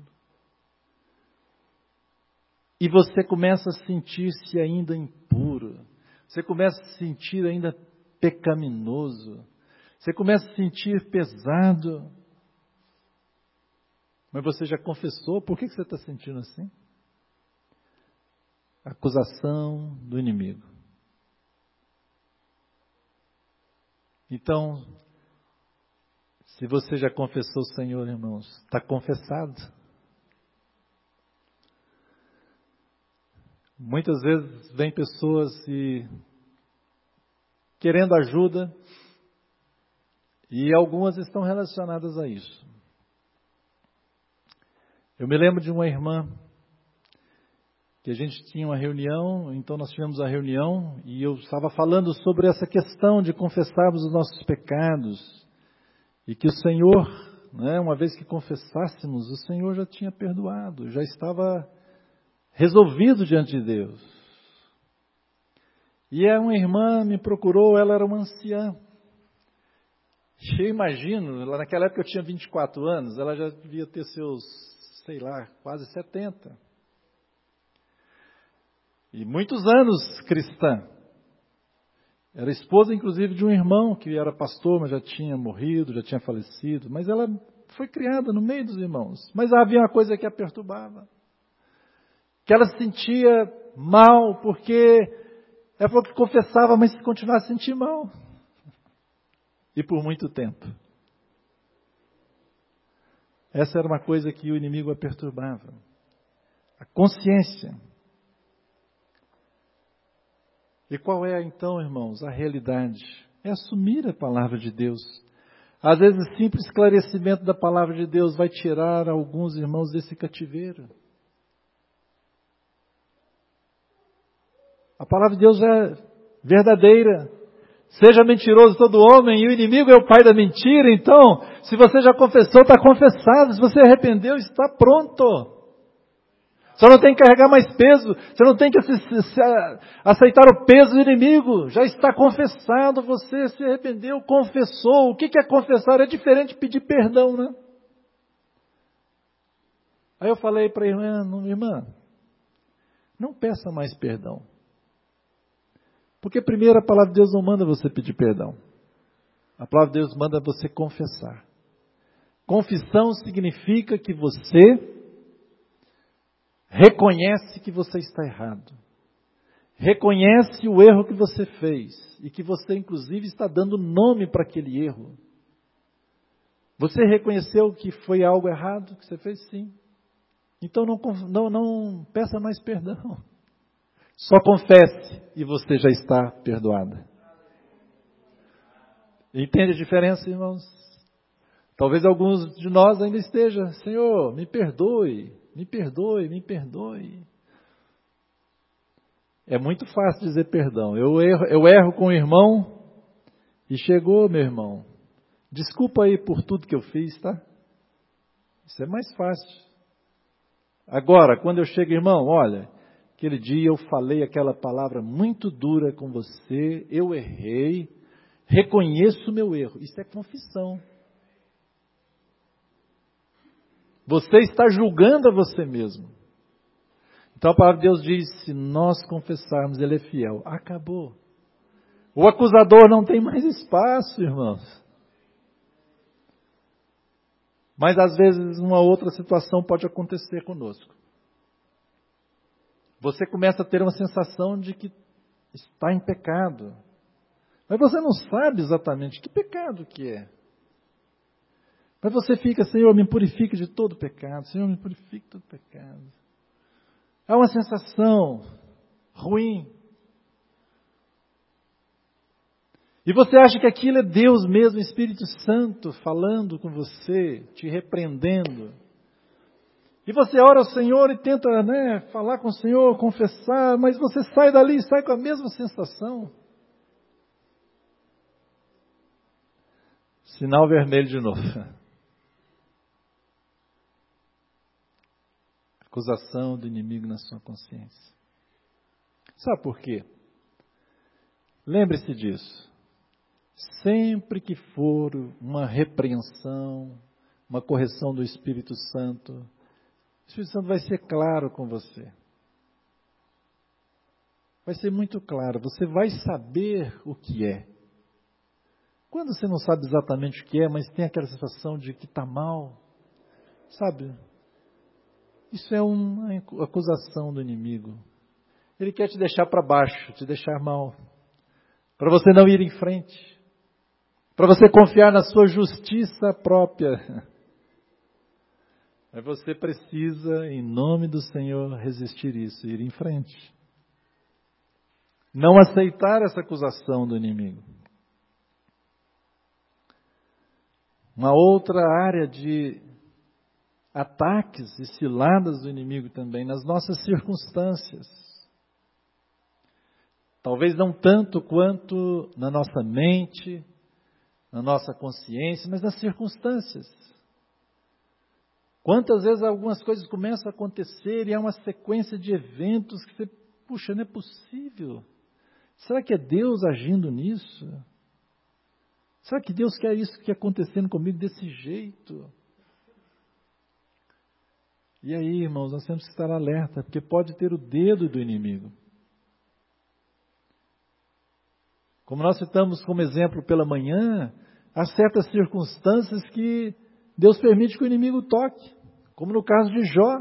E você começa a sentir-se ainda impuro. Você começa a se sentir ainda pecaminoso. Você começa a se sentir pesado. Mas você já confessou, por que você está sentindo assim? Acusação do inimigo. Então, se você já confessou o Senhor, irmãos, está confessado. Muitas vezes vem pessoas e querendo ajuda, e algumas estão relacionadas a isso. Eu me lembro de uma irmã, que a gente tinha uma reunião, então nós tivemos a reunião, e eu estava falando sobre essa questão de confessarmos os nossos pecados, e que o Senhor, né, uma vez que confessássemos, o Senhor já tinha perdoado, já estava resolvido diante de Deus. E uma irmã me procurou, ela era uma anciã. Eu imagino, lá naquela época eu tinha vinte e quatro anos, ela já devia ter seus, sei lá, quase setenta. E muitos anos cristã. Era esposa, inclusive, de um irmão que era pastor, mas já tinha morrido, já tinha falecido. Mas ela foi criada no meio dos irmãos. Mas havia uma coisa que a perturbava. Que ela se sentia mal, porque ela falou que confessava, mas se continuasse a sentir mal. E por muito tempo. Essa era uma coisa que o inimigo a perturbava. A consciência. E qual é, então, irmãos, a realidade? É assumir a palavra de Deus. Às vezes, o simples esclarecimento da palavra de Deus vai tirar alguns irmãos desse cativeiro. A palavra de Deus é verdadeira. Seja mentiroso todo homem, e o inimigo é o pai da mentira. Então, se você já confessou, está confessado. Se você arrependeu, está pronto. Você não tem que carregar mais peso. Você não tem que aceitar o peso do inimigo. Já está confessado. Você se arrependeu, confessou. O que é confessar? É diferente de pedir perdão, né? Aí eu falei para a irmã, irmã, não peça mais perdão. Porque primeiro a palavra de Deus não manda você pedir perdão. A palavra de Deus manda você confessar. Confissão significa que você reconhece que você está errado. Reconhece o erro que você fez. E que você, inclusive, está dando nome para aquele erro. Você reconheceu que foi algo errado que você fez? Sim. Então não, não, não peça mais perdão. Só confesse e você já está perdoada. Entende a diferença, irmãos? Talvez alguns de nós ainda estejam, Senhor, me perdoe, me perdoe, me perdoe. É muito fácil dizer perdão. Eu erro, eu erro com o irmão e chegou, meu irmão. Desculpa aí por tudo que eu fiz, tá? Isso é mais fácil. Agora, quando eu chego, irmão, olha, aquele dia eu falei aquela palavra muito dura com você, eu errei, reconheço o meu erro. Isso é confissão. Você está julgando a você mesmo. Então a palavra de Deus diz, se nós confessarmos, Ele é fiel. Acabou. O acusador não tem mais espaço, irmãos. Mas às vezes uma outra situação pode acontecer conosco. Você começa a ter uma sensação de que está em pecado. Mas você não sabe exatamente que pecado que é. Mas você fica, Senhor, me purifica de todo pecado. Senhor, me purifica de todo pecado. É uma sensação ruim. E você acha que aquilo é Deus mesmo, Espírito Santo, falando com você, te repreendendo. E você ora ao Senhor e tenta, né, falar com o Senhor, confessar, mas você sai dali e sai com a mesma sensação. Sinal vermelho de novo. Acusação do inimigo na sua consciência. Sabe por quê? Lembre-se disso. Sempre que for uma repreensão, uma correção do Espírito Santo, o Espírito Santo vai ser claro com você. Vai ser muito claro. Você vai saber o que é. Quando você não sabe exatamente o que é, mas tem aquela sensação de que está mal, sabe? Isso é uma acusação do inimigo. Ele quer te deixar para baixo, te deixar mal, para você não ir em frente, para você confiar na sua justiça própria. Mas você precisa, em nome do Senhor, resistir isso, ir em frente. Não aceitar essa acusação do inimigo. Uma outra área de ataques e ciladas do inimigo também, nas nossas circunstâncias. Talvez não tanto quanto na nossa mente, na nossa consciência, mas nas circunstâncias. Quantas vezes algumas coisas começam a acontecer e há uma sequência de eventos que você, puxa, não é possível. Será que é Deus agindo nisso? Será que Deus quer isso que está acontecendo comigo desse jeito? E aí, irmãos, nós temos que estar alerta, porque pode ter o dedo do inimigo. Como nós citamos como exemplo pela manhã, há certas circunstâncias que Deus permite que o inimigo toque, como no caso de Jó.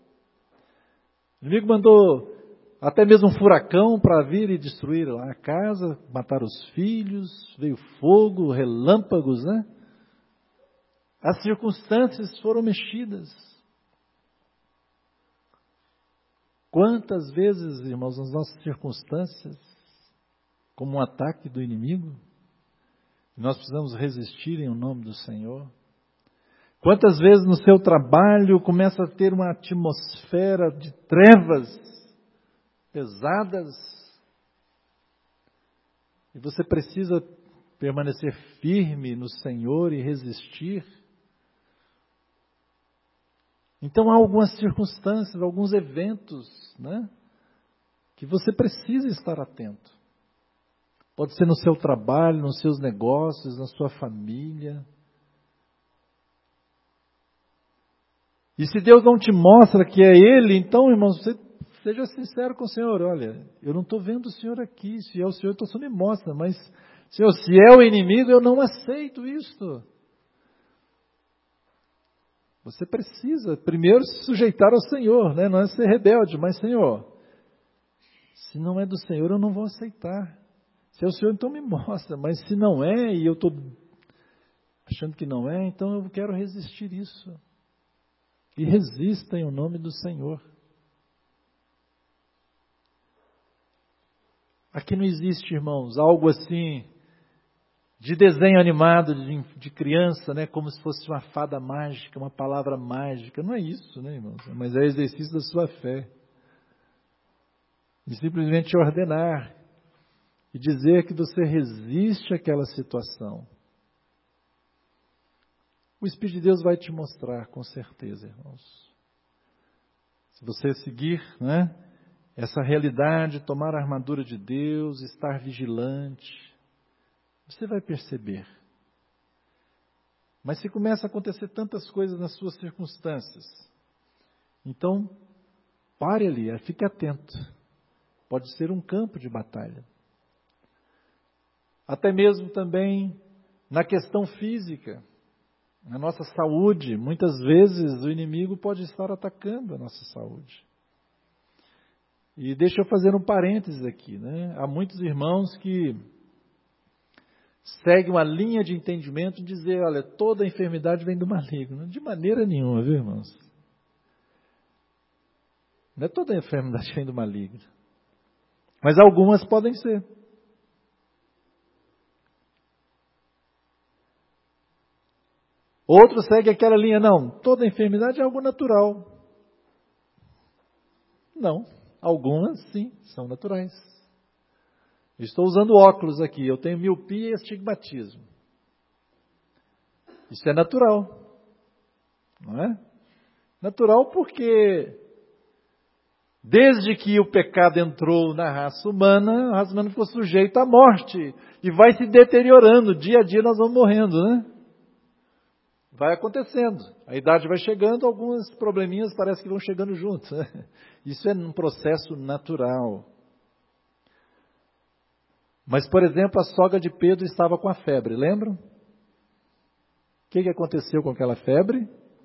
O inimigo mandou até mesmo um furacão para vir e destruir a casa, matar os filhos, veio fogo, relâmpagos, né? As circunstâncias foram mexidas. Quantas vezes, irmãos, nas nossas circunstâncias, como um ataque do inimigo, nós precisamos resistir em nome do Senhor. Quantas vezes no seu trabalho começa a ter uma atmosfera de trevas pesadas e você precisa permanecer firme no Senhor e resistir. Então há algumas circunstâncias, alguns eventos, né, que você precisa estar atento. Pode ser no seu trabalho, nos seus negócios, na sua família. E se Deus não te mostra que é Ele, então, irmão, você seja sincero com o Senhor. Olha, eu não estou vendo o Senhor aqui. Se é o Senhor, então só me mostra. Mas, Senhor, se é o inimigo, eu não aceito isto. Você precisa primeiro se sujeitar ao Senhor, né? Não é ser rebelde, mas, Senhor, se não é do Senhor, eu não vou aceitar. Se é o Senhor, então me mostra. Mas se não é, e eu estou achando que não é, então eu quero resistir isso. E resista em nome do Senhor. Aqui não existe, irmãos, algo assim de desenho animado de, de criança, né, como se fosse uma fada mágica, uma palavra mágica. Não é isso, né, irmãos? Mas é exercício da sua fé. E simplesmente ordenar e dizer que você resiste àquela situação. O Espírito de Deus vai te mostrar, com certeza, irmãos. Se você seguir, né, essa realidade, tomar a armadura de Deus, estar vigilante, você vai perceber. Mas se começa a acontecer tantas coisas nas suas circunstâncias, então pare ali, fique atento. Pode ser um campo de batalha. Até mesmo também na questão física, na nossa saúde, muitas vezes o inimigo pode estar atacando a nossa saúde. E deixa eu fazer um parênteses aqui, né? Há muitos irmãos que seguem uma linha de entendimento de dizer, olha, toda enfermidade vem do maligno. De maneira nenhuma, viu, irmãos? Não é toda enfermidade que vem do maligno. Mas algumas podem ser. Outros seguem aquela linha, não, toda enfermidade é algo natural. Não, algumas sim, são naturais. Estou usando óculos aqui, eu tenho miopia e astigmatismo. Isso é natural, não é? Natural porque desde que o pecado entrou na raça humana, a raça humana ficou sujeita à morte e vai se deteriorando, dia a dia nós vamos morrendo, né? Vai acontecendo, a idade vai chegando, alguns probleminhas parece que vão chegando juntos, né? Isso é um processo natural. Mas, por exemplo, a sogra de Pedro estava com a febre, lembram? O que, que aconteceu com aquela febre?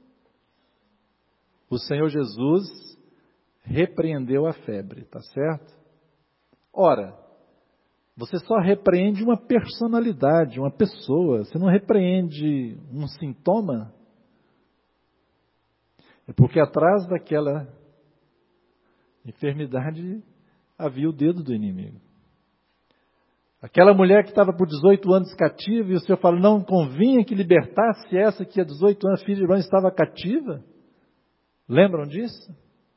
O Senhor Jesus repreendeu a febre, tá certo? Ora, você só repreende uma personalidade, uma pessoa, você não repreende um sintoma. É porque atrás daquela enfermidade havia o dedo do inimigo. Aquela mulher que estava por dezoito anos cativa, e o Senhor fala, não convinha que libertasse essa que há dezoito anos, filha de Abraão, estava cativa? Lembram disso?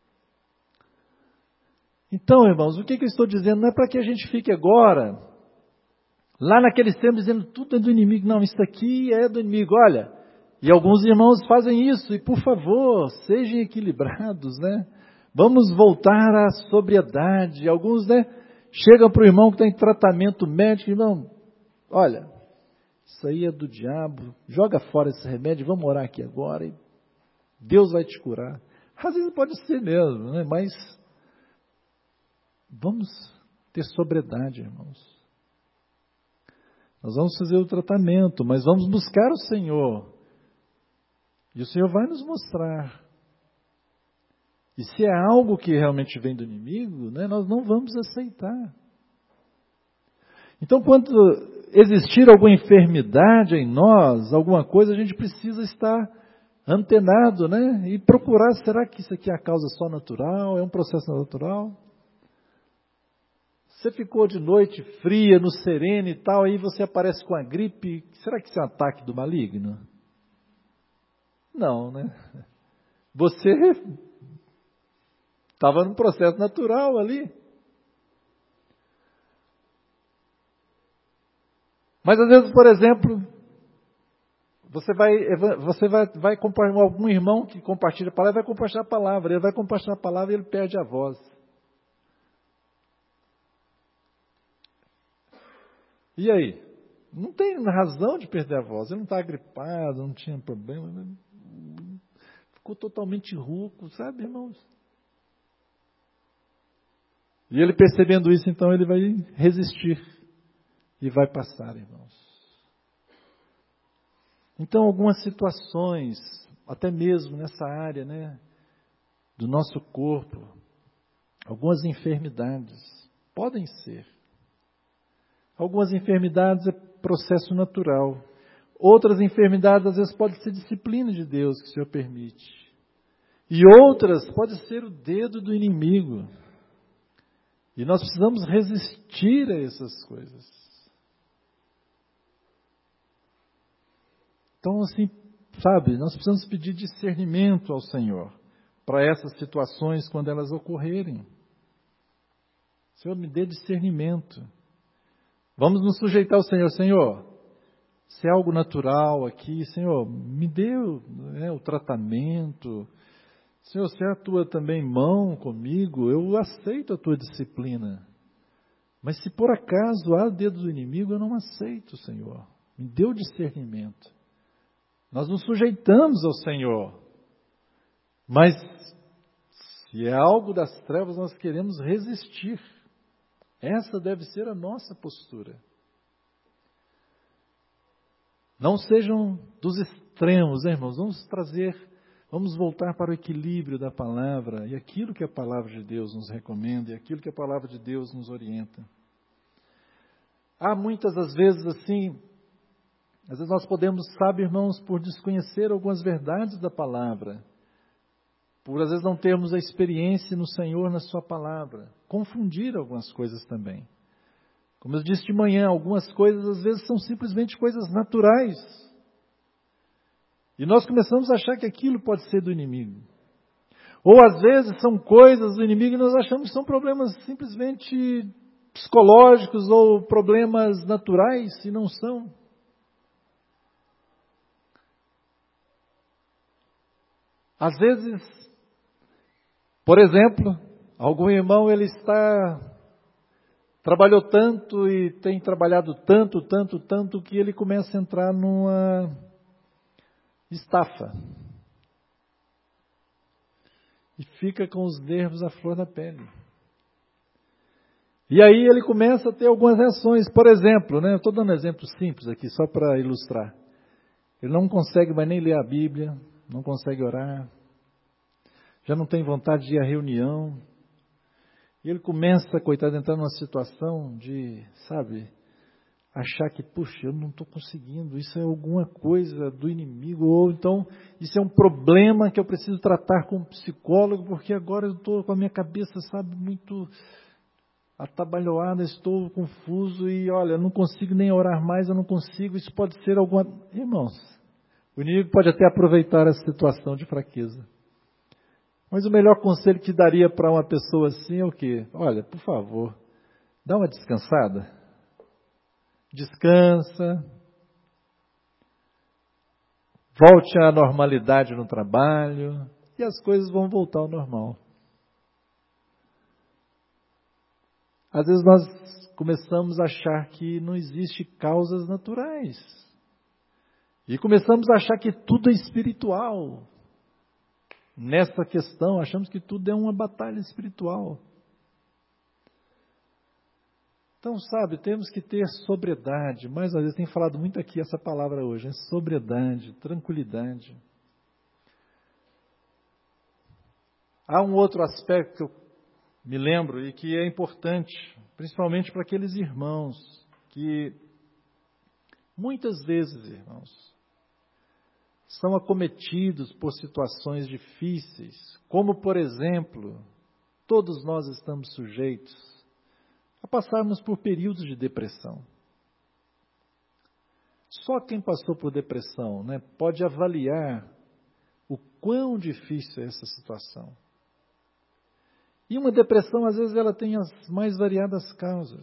Então, irmãos, o que, que eu estou dizendo? Não é para que a gente fique agora, lá naqueles tempos, dizendo tudo é do inimigo. Não, isso aqui é do inimigo. Olha, e alguns irmãos fazem isso, e por favor, sejam equilibrados, né? Vamos voltar à sobriedade. Alguns, né? Chegam para o irmão que está em tratamento médico, irmão, olha, isso aí é do diabo, joga fora esse remédio, vamos orar aqui agora e Deus vai te curar. Às vezes pode ser mesmo, né? Mas vamos ter sobriedade, irmãos. Nós vamos fazer o tratamento, mas vamos buscar o Senhor. E o Senhor vai nos mostrar. E se é algo que realmente vem do inimigo, né, nós não vamos aceitar. Então, quando existir alguma enfermidade em nós, alguma coisa, a gente precisa estar antenado, né? E procurar, será que isso aqui é a causa só natural? É um processo natural? Você ficou de noite fria, no sereno e tal, aí você aparece com a gripe, será que isso é um ataque do maligno? Não, né? Você estava num processo natural ali. Mas às vezes, por exemplo, você vai, você vai, vai compartilhar, algum irmão que compartilha a palavra, vai compartilhar a palavra, ele vai compartilhar a palavra e ele perde a voz. E aí? Não tem razão de perder a voz, ele não está gripado, não tinha problema, ficou totalmente rouco, sabe, irmãos? E ele percebendo isso, então ele vai resistir e vai passar, irmãos. Então, algumas situações, até mesmo nessa área, né, do nosso corpo, algumas enfermidades, podem ser. Algumas enfermidades é processo natural. Outras enfermidades, às vezes, pode ser disciplina de Deus que o Senhor permite. E outras, pode ser o dedo do inimigo. E nós precisamos resistir a essas coisas. Então, assim, sabe, nós precisamos pedir discernimento ao Senhor para essas situações quando elas ocorrerem. Senhor, me dê discernimento. Vamos nos sujeitar ao Senhor. Senhor, se é algo natural aqui, Senhor, me dê né, o tratamento. Senhor, se é a tua também mão comigo, eu aceito a tua disciplina. Mas se por acaso há dedo do inimigo, eu não aceito, Senhor. Me deu discernimento. Nós nos sujeitamos ao Senhor. Mas se é algo das trevas, nós queremos resistir. Essa deve ser a nossa postura. Não sejam dos extremos, né, irmãos? Vamos trazer, vamos voltar para o equilíbrio da palavra e aquilo que a palavra de Deus nos recomenda e aquilo que a palavra de Deus nos orienta. Há muitas das vezes assim, às vezes nós podemos, sabe, irmãos, por desconhecer algumas verdades da palavra, por às vezes não termos a experiência no Senhor, na sua palavra, confundir algumas coisas também. Como eu disse de manhã, algumas coisas às vezes são simplesmente coisas naturais. E nós começamos a achar que aquilo pode ser do inimigo. Ou às vezes são coisas do inimigo e nós achamos que são problemas simplesmente psicológicos ou problemas naturais, e não são. Às vezes, por exemplo, algum irmão ele está, trabalhou tanto e tem trabalhado tanto, tanto, tanto, que ele começa a entrar numa estafa. E fica com os nervos à flor da pele. E aí ele começa a ter algumas reações. Por exemplo, né, eu estou dando um exemplo simples aqui, só para ilustrar. Ele não consegue mais nem ler a Bíblia, não consegue orar, já não tem vontade de ir à reunião. E ele começa, coitado, a entrar numa situação de, sabe, achar que, puxa, eu não estou conseguindo, isso é alguma coisa do inimigo, ou então isso é um problema que eu preciso tratar com um psicólogo, porque agora eu estou com a minha cabeça, sabe, muito atabalhoada, estou confuso e, olha, eu não consigo nem orar mais, eu não consigo, isso pode ser alguma... Irmãos, o inimigo pode até aproveitar essa situação de fraqueza. Mas o melhor conselho que daria para uma pessoa assim é o quê? Olha, por favor, dá uma descansada. Descansa. Volte à normalidade no trabalho e as coisas vão voltar ao normal. Às vezes nós começamos a achar que não existe causas naturais. E começamos a achar que tudo é espiritual. Nessa questão, achamos que tudo é uma batalha espiritual. Então, sabe, temos que ter sobriedade. Mais uma vez, tem falado muito aqui essa palavra hoje, né? Sobriedade, tranquilidade. Há um outro aspecto que eu me lembro e que é importante, principalmente para aqueles irmãos que muitas vezes, irmãos, são acometidos por situações difíceis, como, por exemplo, todos nós estamos sujeitos a passarmos por períodos de depressão. Só quem passou por depressão, né, pode avaliar o quão difícil é essa situação. E uma depressão, às vezes, ela tem as mais variadas causas.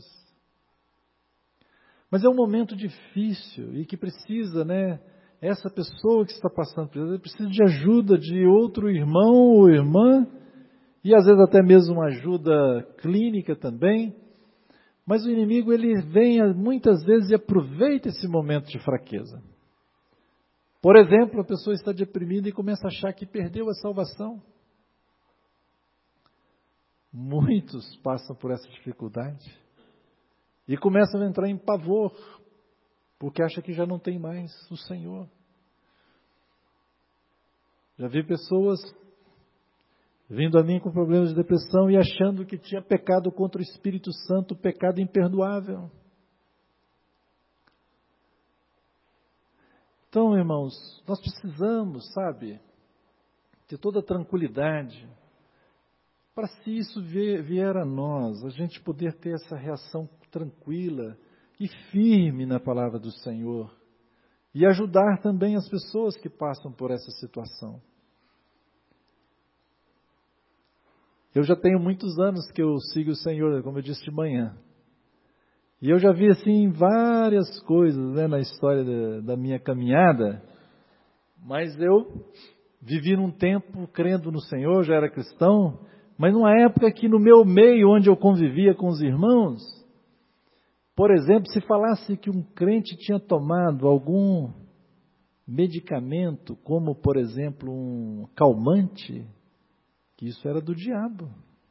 Mas é um momento difícil e que precisa, né, essa pessoa que está passando por isso, precisa de ajuda de outro irmão ou irmã, e às vezes até mesmo uma ajuda clínica também. Mas o inimigo, ele vem muitas vezes e aproveita esse momento de fraqueza. Por exemplo, a pessoa está deprimida e começa a achar que perdeu a salvação. Muitos passam por essa dificuldade e começam a entrar em pavor, porque acha que já não tem mais o Senhor. Já vi pessoas vindo a mim com problemas de depressão e achando que tinha pecado contra o Espírito Santo, pecado imperdoável. Então, irmãos, nós precisamos, sabe, ter toda a tranquilidade para, se isso vier a nós, a gente poder ter essa reação tranquila e firme na palavra do Senhor e ajudar também as pessoas que passam por essa situação. Eu já tenho muitos anos que eu sigo o Senhor, como eu disse de manhã. E eu já vi assim várias coisas, né, na história da, da minha caminhada, mas eu vivi num tempo crendo no Senhor, já era cristão, mas numa época que no meu meio, onde eu convivia com os irmãos, por exemplo, se falasse que um crente tinha tomado algum medicamento, como por exemplo um calmante, que isso era do diabo.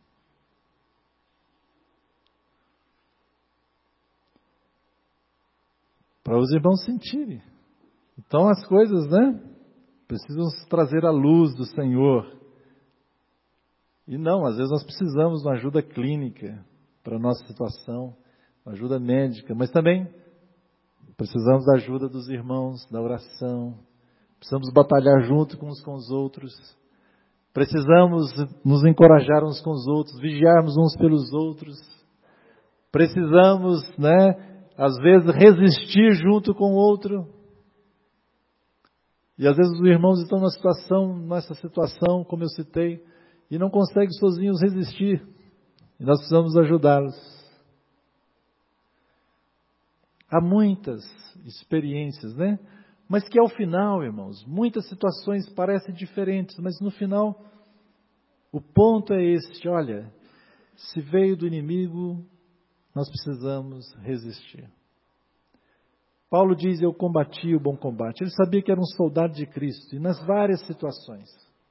Para os irmãos sentirem. Então as coisas, né, precisam se trazer à luz do Senhor. E não, às vezes nós precisamos de uma ajuda clínica para a nossa situação, uma ajuda médica, mas também precisamos da ajuda dos irmãos, da oração, precisamos batalhar junto uns com os outros, precisamos nos encorajar uns com os outros, vigiarmos uns pelos outros, precisamos, né, às vezes resistir junto com o outro. E às vezes os irmãos estão numa situação, nessa situação, como eu citei, e não conseguem sozinhos resistir. E nós precisamos ajudá-los. Há muitas experiências, né? Mas que ao final, irmãos, muitas situações parecem diferentes, mas no final, o ponto é este: olha, se veio do inimigo, nós precisamos resistir. Paulo diz, eu combati o bom combate. Ele sabia que era um soldado de Cristo, e nas várias situações.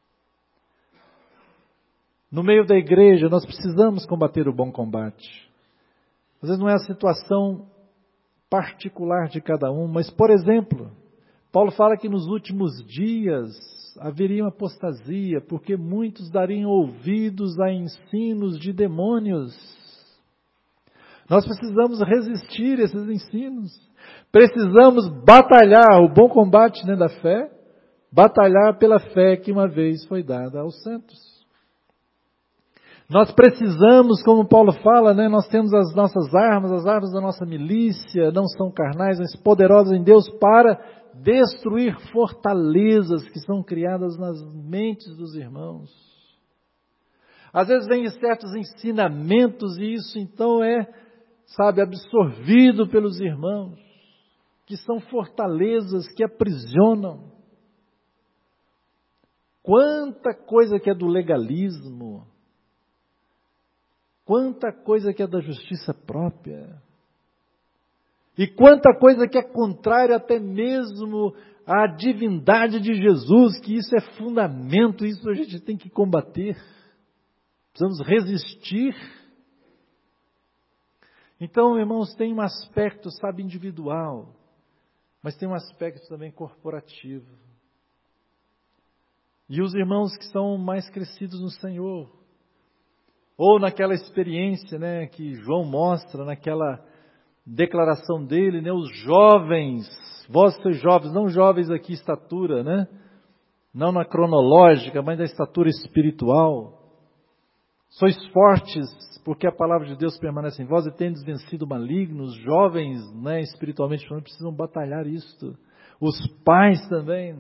No meio da igreja, nós precisamos combater o bom combate. Às vezes não é a situação particular de cada um, mas, por exemplo, Paulo fala que nos últimos dias haveria uma apostasia, porque muitos dariam ouvidos a ensinos de demônios. Nós precisamos resistir a esses ensinos. Precisamos batalhar o bom combate, né, da fé, batalhar pela fé que uma vez foi dada aos santos. Nós precisamos, como Paulo fala, né, nós temos as nossas armas, as armas da nossa milícia, não são carnais, mas poderosas em Deus para destruir fortalezas que são criadas nas mentes dos irmãos. Às vezes vem certos ensinamentos e isso então é, sabe, absorvido pelos irmãos, que são fortalezas que aprisionam. Quanta coisa que é do legalismo, quanta coisa que é da justiça própria, e quanta coisa que é contrária até mesmo à divindade de Jesus, que isso é fundamento, isso a gente tem que combater, precisamos resistir. Então, irmãos, tem um aspecto, sabe, individual, mas tem um aspecto também corporativo. E os irmãos que são mais crescidos no Senhor, ou naquela experiência, né, que João mostra, naquela declaração dele, né, os jovens, vós sois jovens, não jovens aqui estatura, né, não na cronológica, mas na estatura espiritual. Sois fortes, porque a palavra de Deus permanece em vós e tendes vencido o maligno. Os jovens, né, espiritualmente falando, precisam batalhar isto. Os pais também.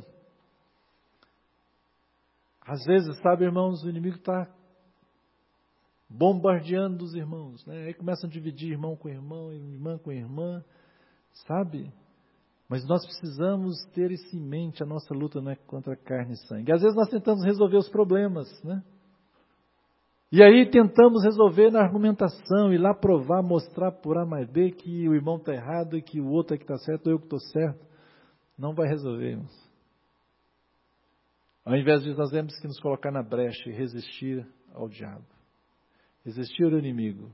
Às vezes, sabe, irmãos, o inimigo está bombardeando os irmãos, né? Aí começam a dividir irmão com irmão, irmã com irmã, sabe? Mas nós precisamos ter isso em mente, a nossa luta não é contra carne e sangue. Às vezes nós tentamos resolver os problemas, né? E aí tentamos resolver na argumentação, ir lá provar, mostrar por A mais B que o irmão está errado e que o outro é que está certo, ou eu que estou certo. Não vai resolver, irmãos. Ao invés disso, nós temos que nos colocar na brecha e resistir ao diabo. Resistir ao inimigo.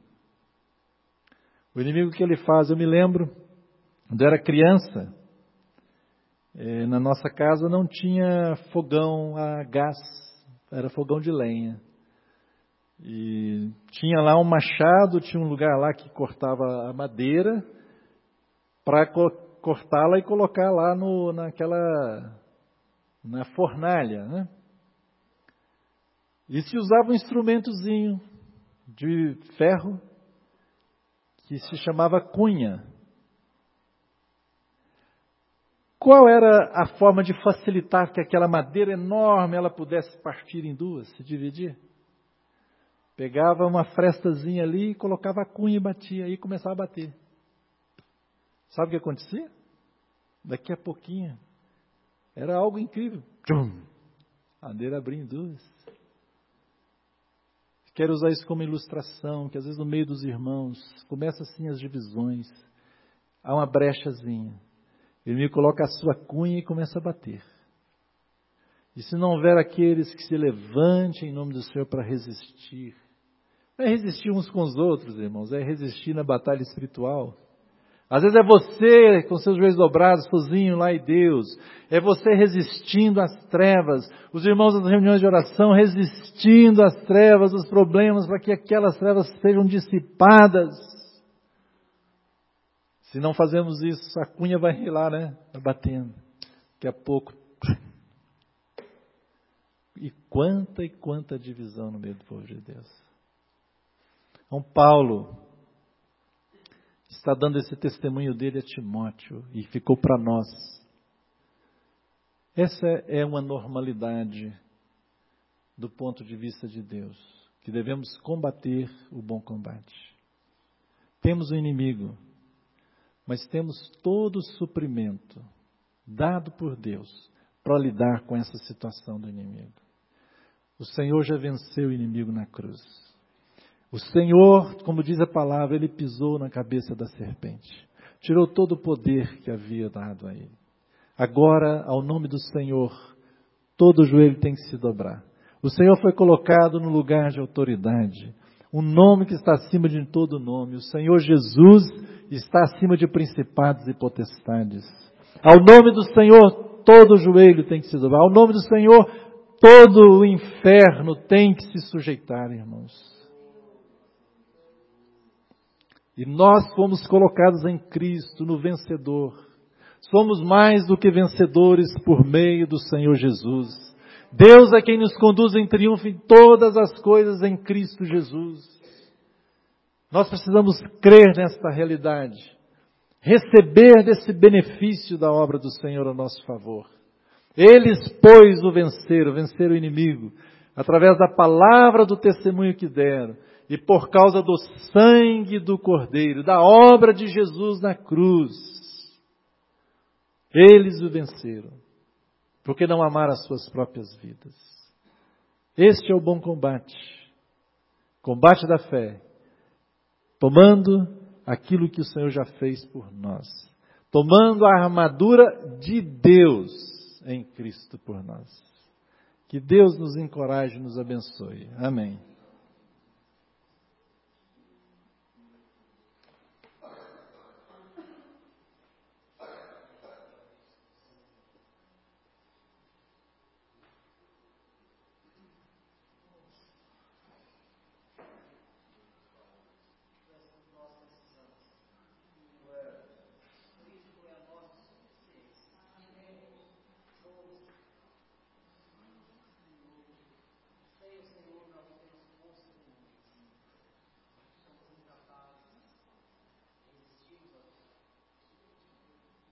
O inimigo que ele faz, eu me lembro, quando eu era criança, eh, na nossa casa não tinha fogão a gás, era fogão de lenha. E tinha lá um machado, tinha um lugar lá que cortava a madeira para co- cortá-la e colocar lá no, naquela, na fornalha, né? E se usava um instrumentozinho de ferro que se chamava cunha. Qual era a forma de facilitar que aquela madeira enorme ela pudesse partir em duas, se dividir? Pegava uma frestazinha ali, colocava a cunha e batia, aí começava a bater. Sabe o que acontecia? Daqui a pouquinho, era algo incrível. Tchum! A madeira abria em duas. Quero usar isso como ilustração, que às vezes no meio dos irmãos, começa assim as divisões, há uma brechazinha. Ele me coloca a sua cunha e começa a bater. E se não houver aqueles que se levantem em nome do Senhor para resistir, não é resistir uns com os outros, irmãos, é resistir na batalha espiritual. Às vezes é você com seus joelhos dobrados, sozinho lá em Deus. É você resistindo às trevas. Os irmãos das reuniões de oração resistindo às trevas, os problemas, para que aquelas trevas sejam dissipadas. Se não fazemos isso, a cunha vai lá, né? Vai batendo. Daqui a pouco. E quanta e quanta divisão no meio do povo de Deus. Então Paulo está dando esse testemunho dele a Timóteo e ficou para nós. Essa é uma normalidade do ponto de vista de Deus, que devemos combater o bom combate. Temos um inimigo, mas temos todo o suprimento dado por Deus para lidar com essa situação do inimigo. O Senhor já venceu o inimigo na cruz. O Senhor, como diz a palavra, Ele pisou na cabeça da serpente. Tirou todo o poder que havia dado a Ele. Agora, ao nome do Senhor, todo o joelho tem que se dobrar. O Senhor foi colocado no lugar de autoridade. Um nome que está acima de todo nome. O Senhor Jesus está acima de principados e potestades. Ao nome do Senhor, todo o joelho tem que se dobrar. Ao nome do Senhor, todo o inferno tem que se sujeitar, irmãos. E nós fomos colocados em Cristo, no vencedor. Somos mais do que vencedores por meio do Senhor Jesus. Deus é quem nos conduz em triunfo em todas as coisas em Cristo Jesus. Nós precisamos crer nesta realidade. Receber desse benefício da obra do Senhor a nosso favor. Eles, pois, o venceram, venceram o inimigo, através da palavra do testemunho que deram. E por causa do sangue do Cordeiro, da obra de Jesus na cruz, eles o venceram, porque não amaram as suas próprias vidas. Este é o bom combate, combate da fé, tomando aquilo que o Senhor já fez por nós, tomando a armadura de Deus em Cristo por nós. Que Deus nos encoraje e nos abençoe. Amém.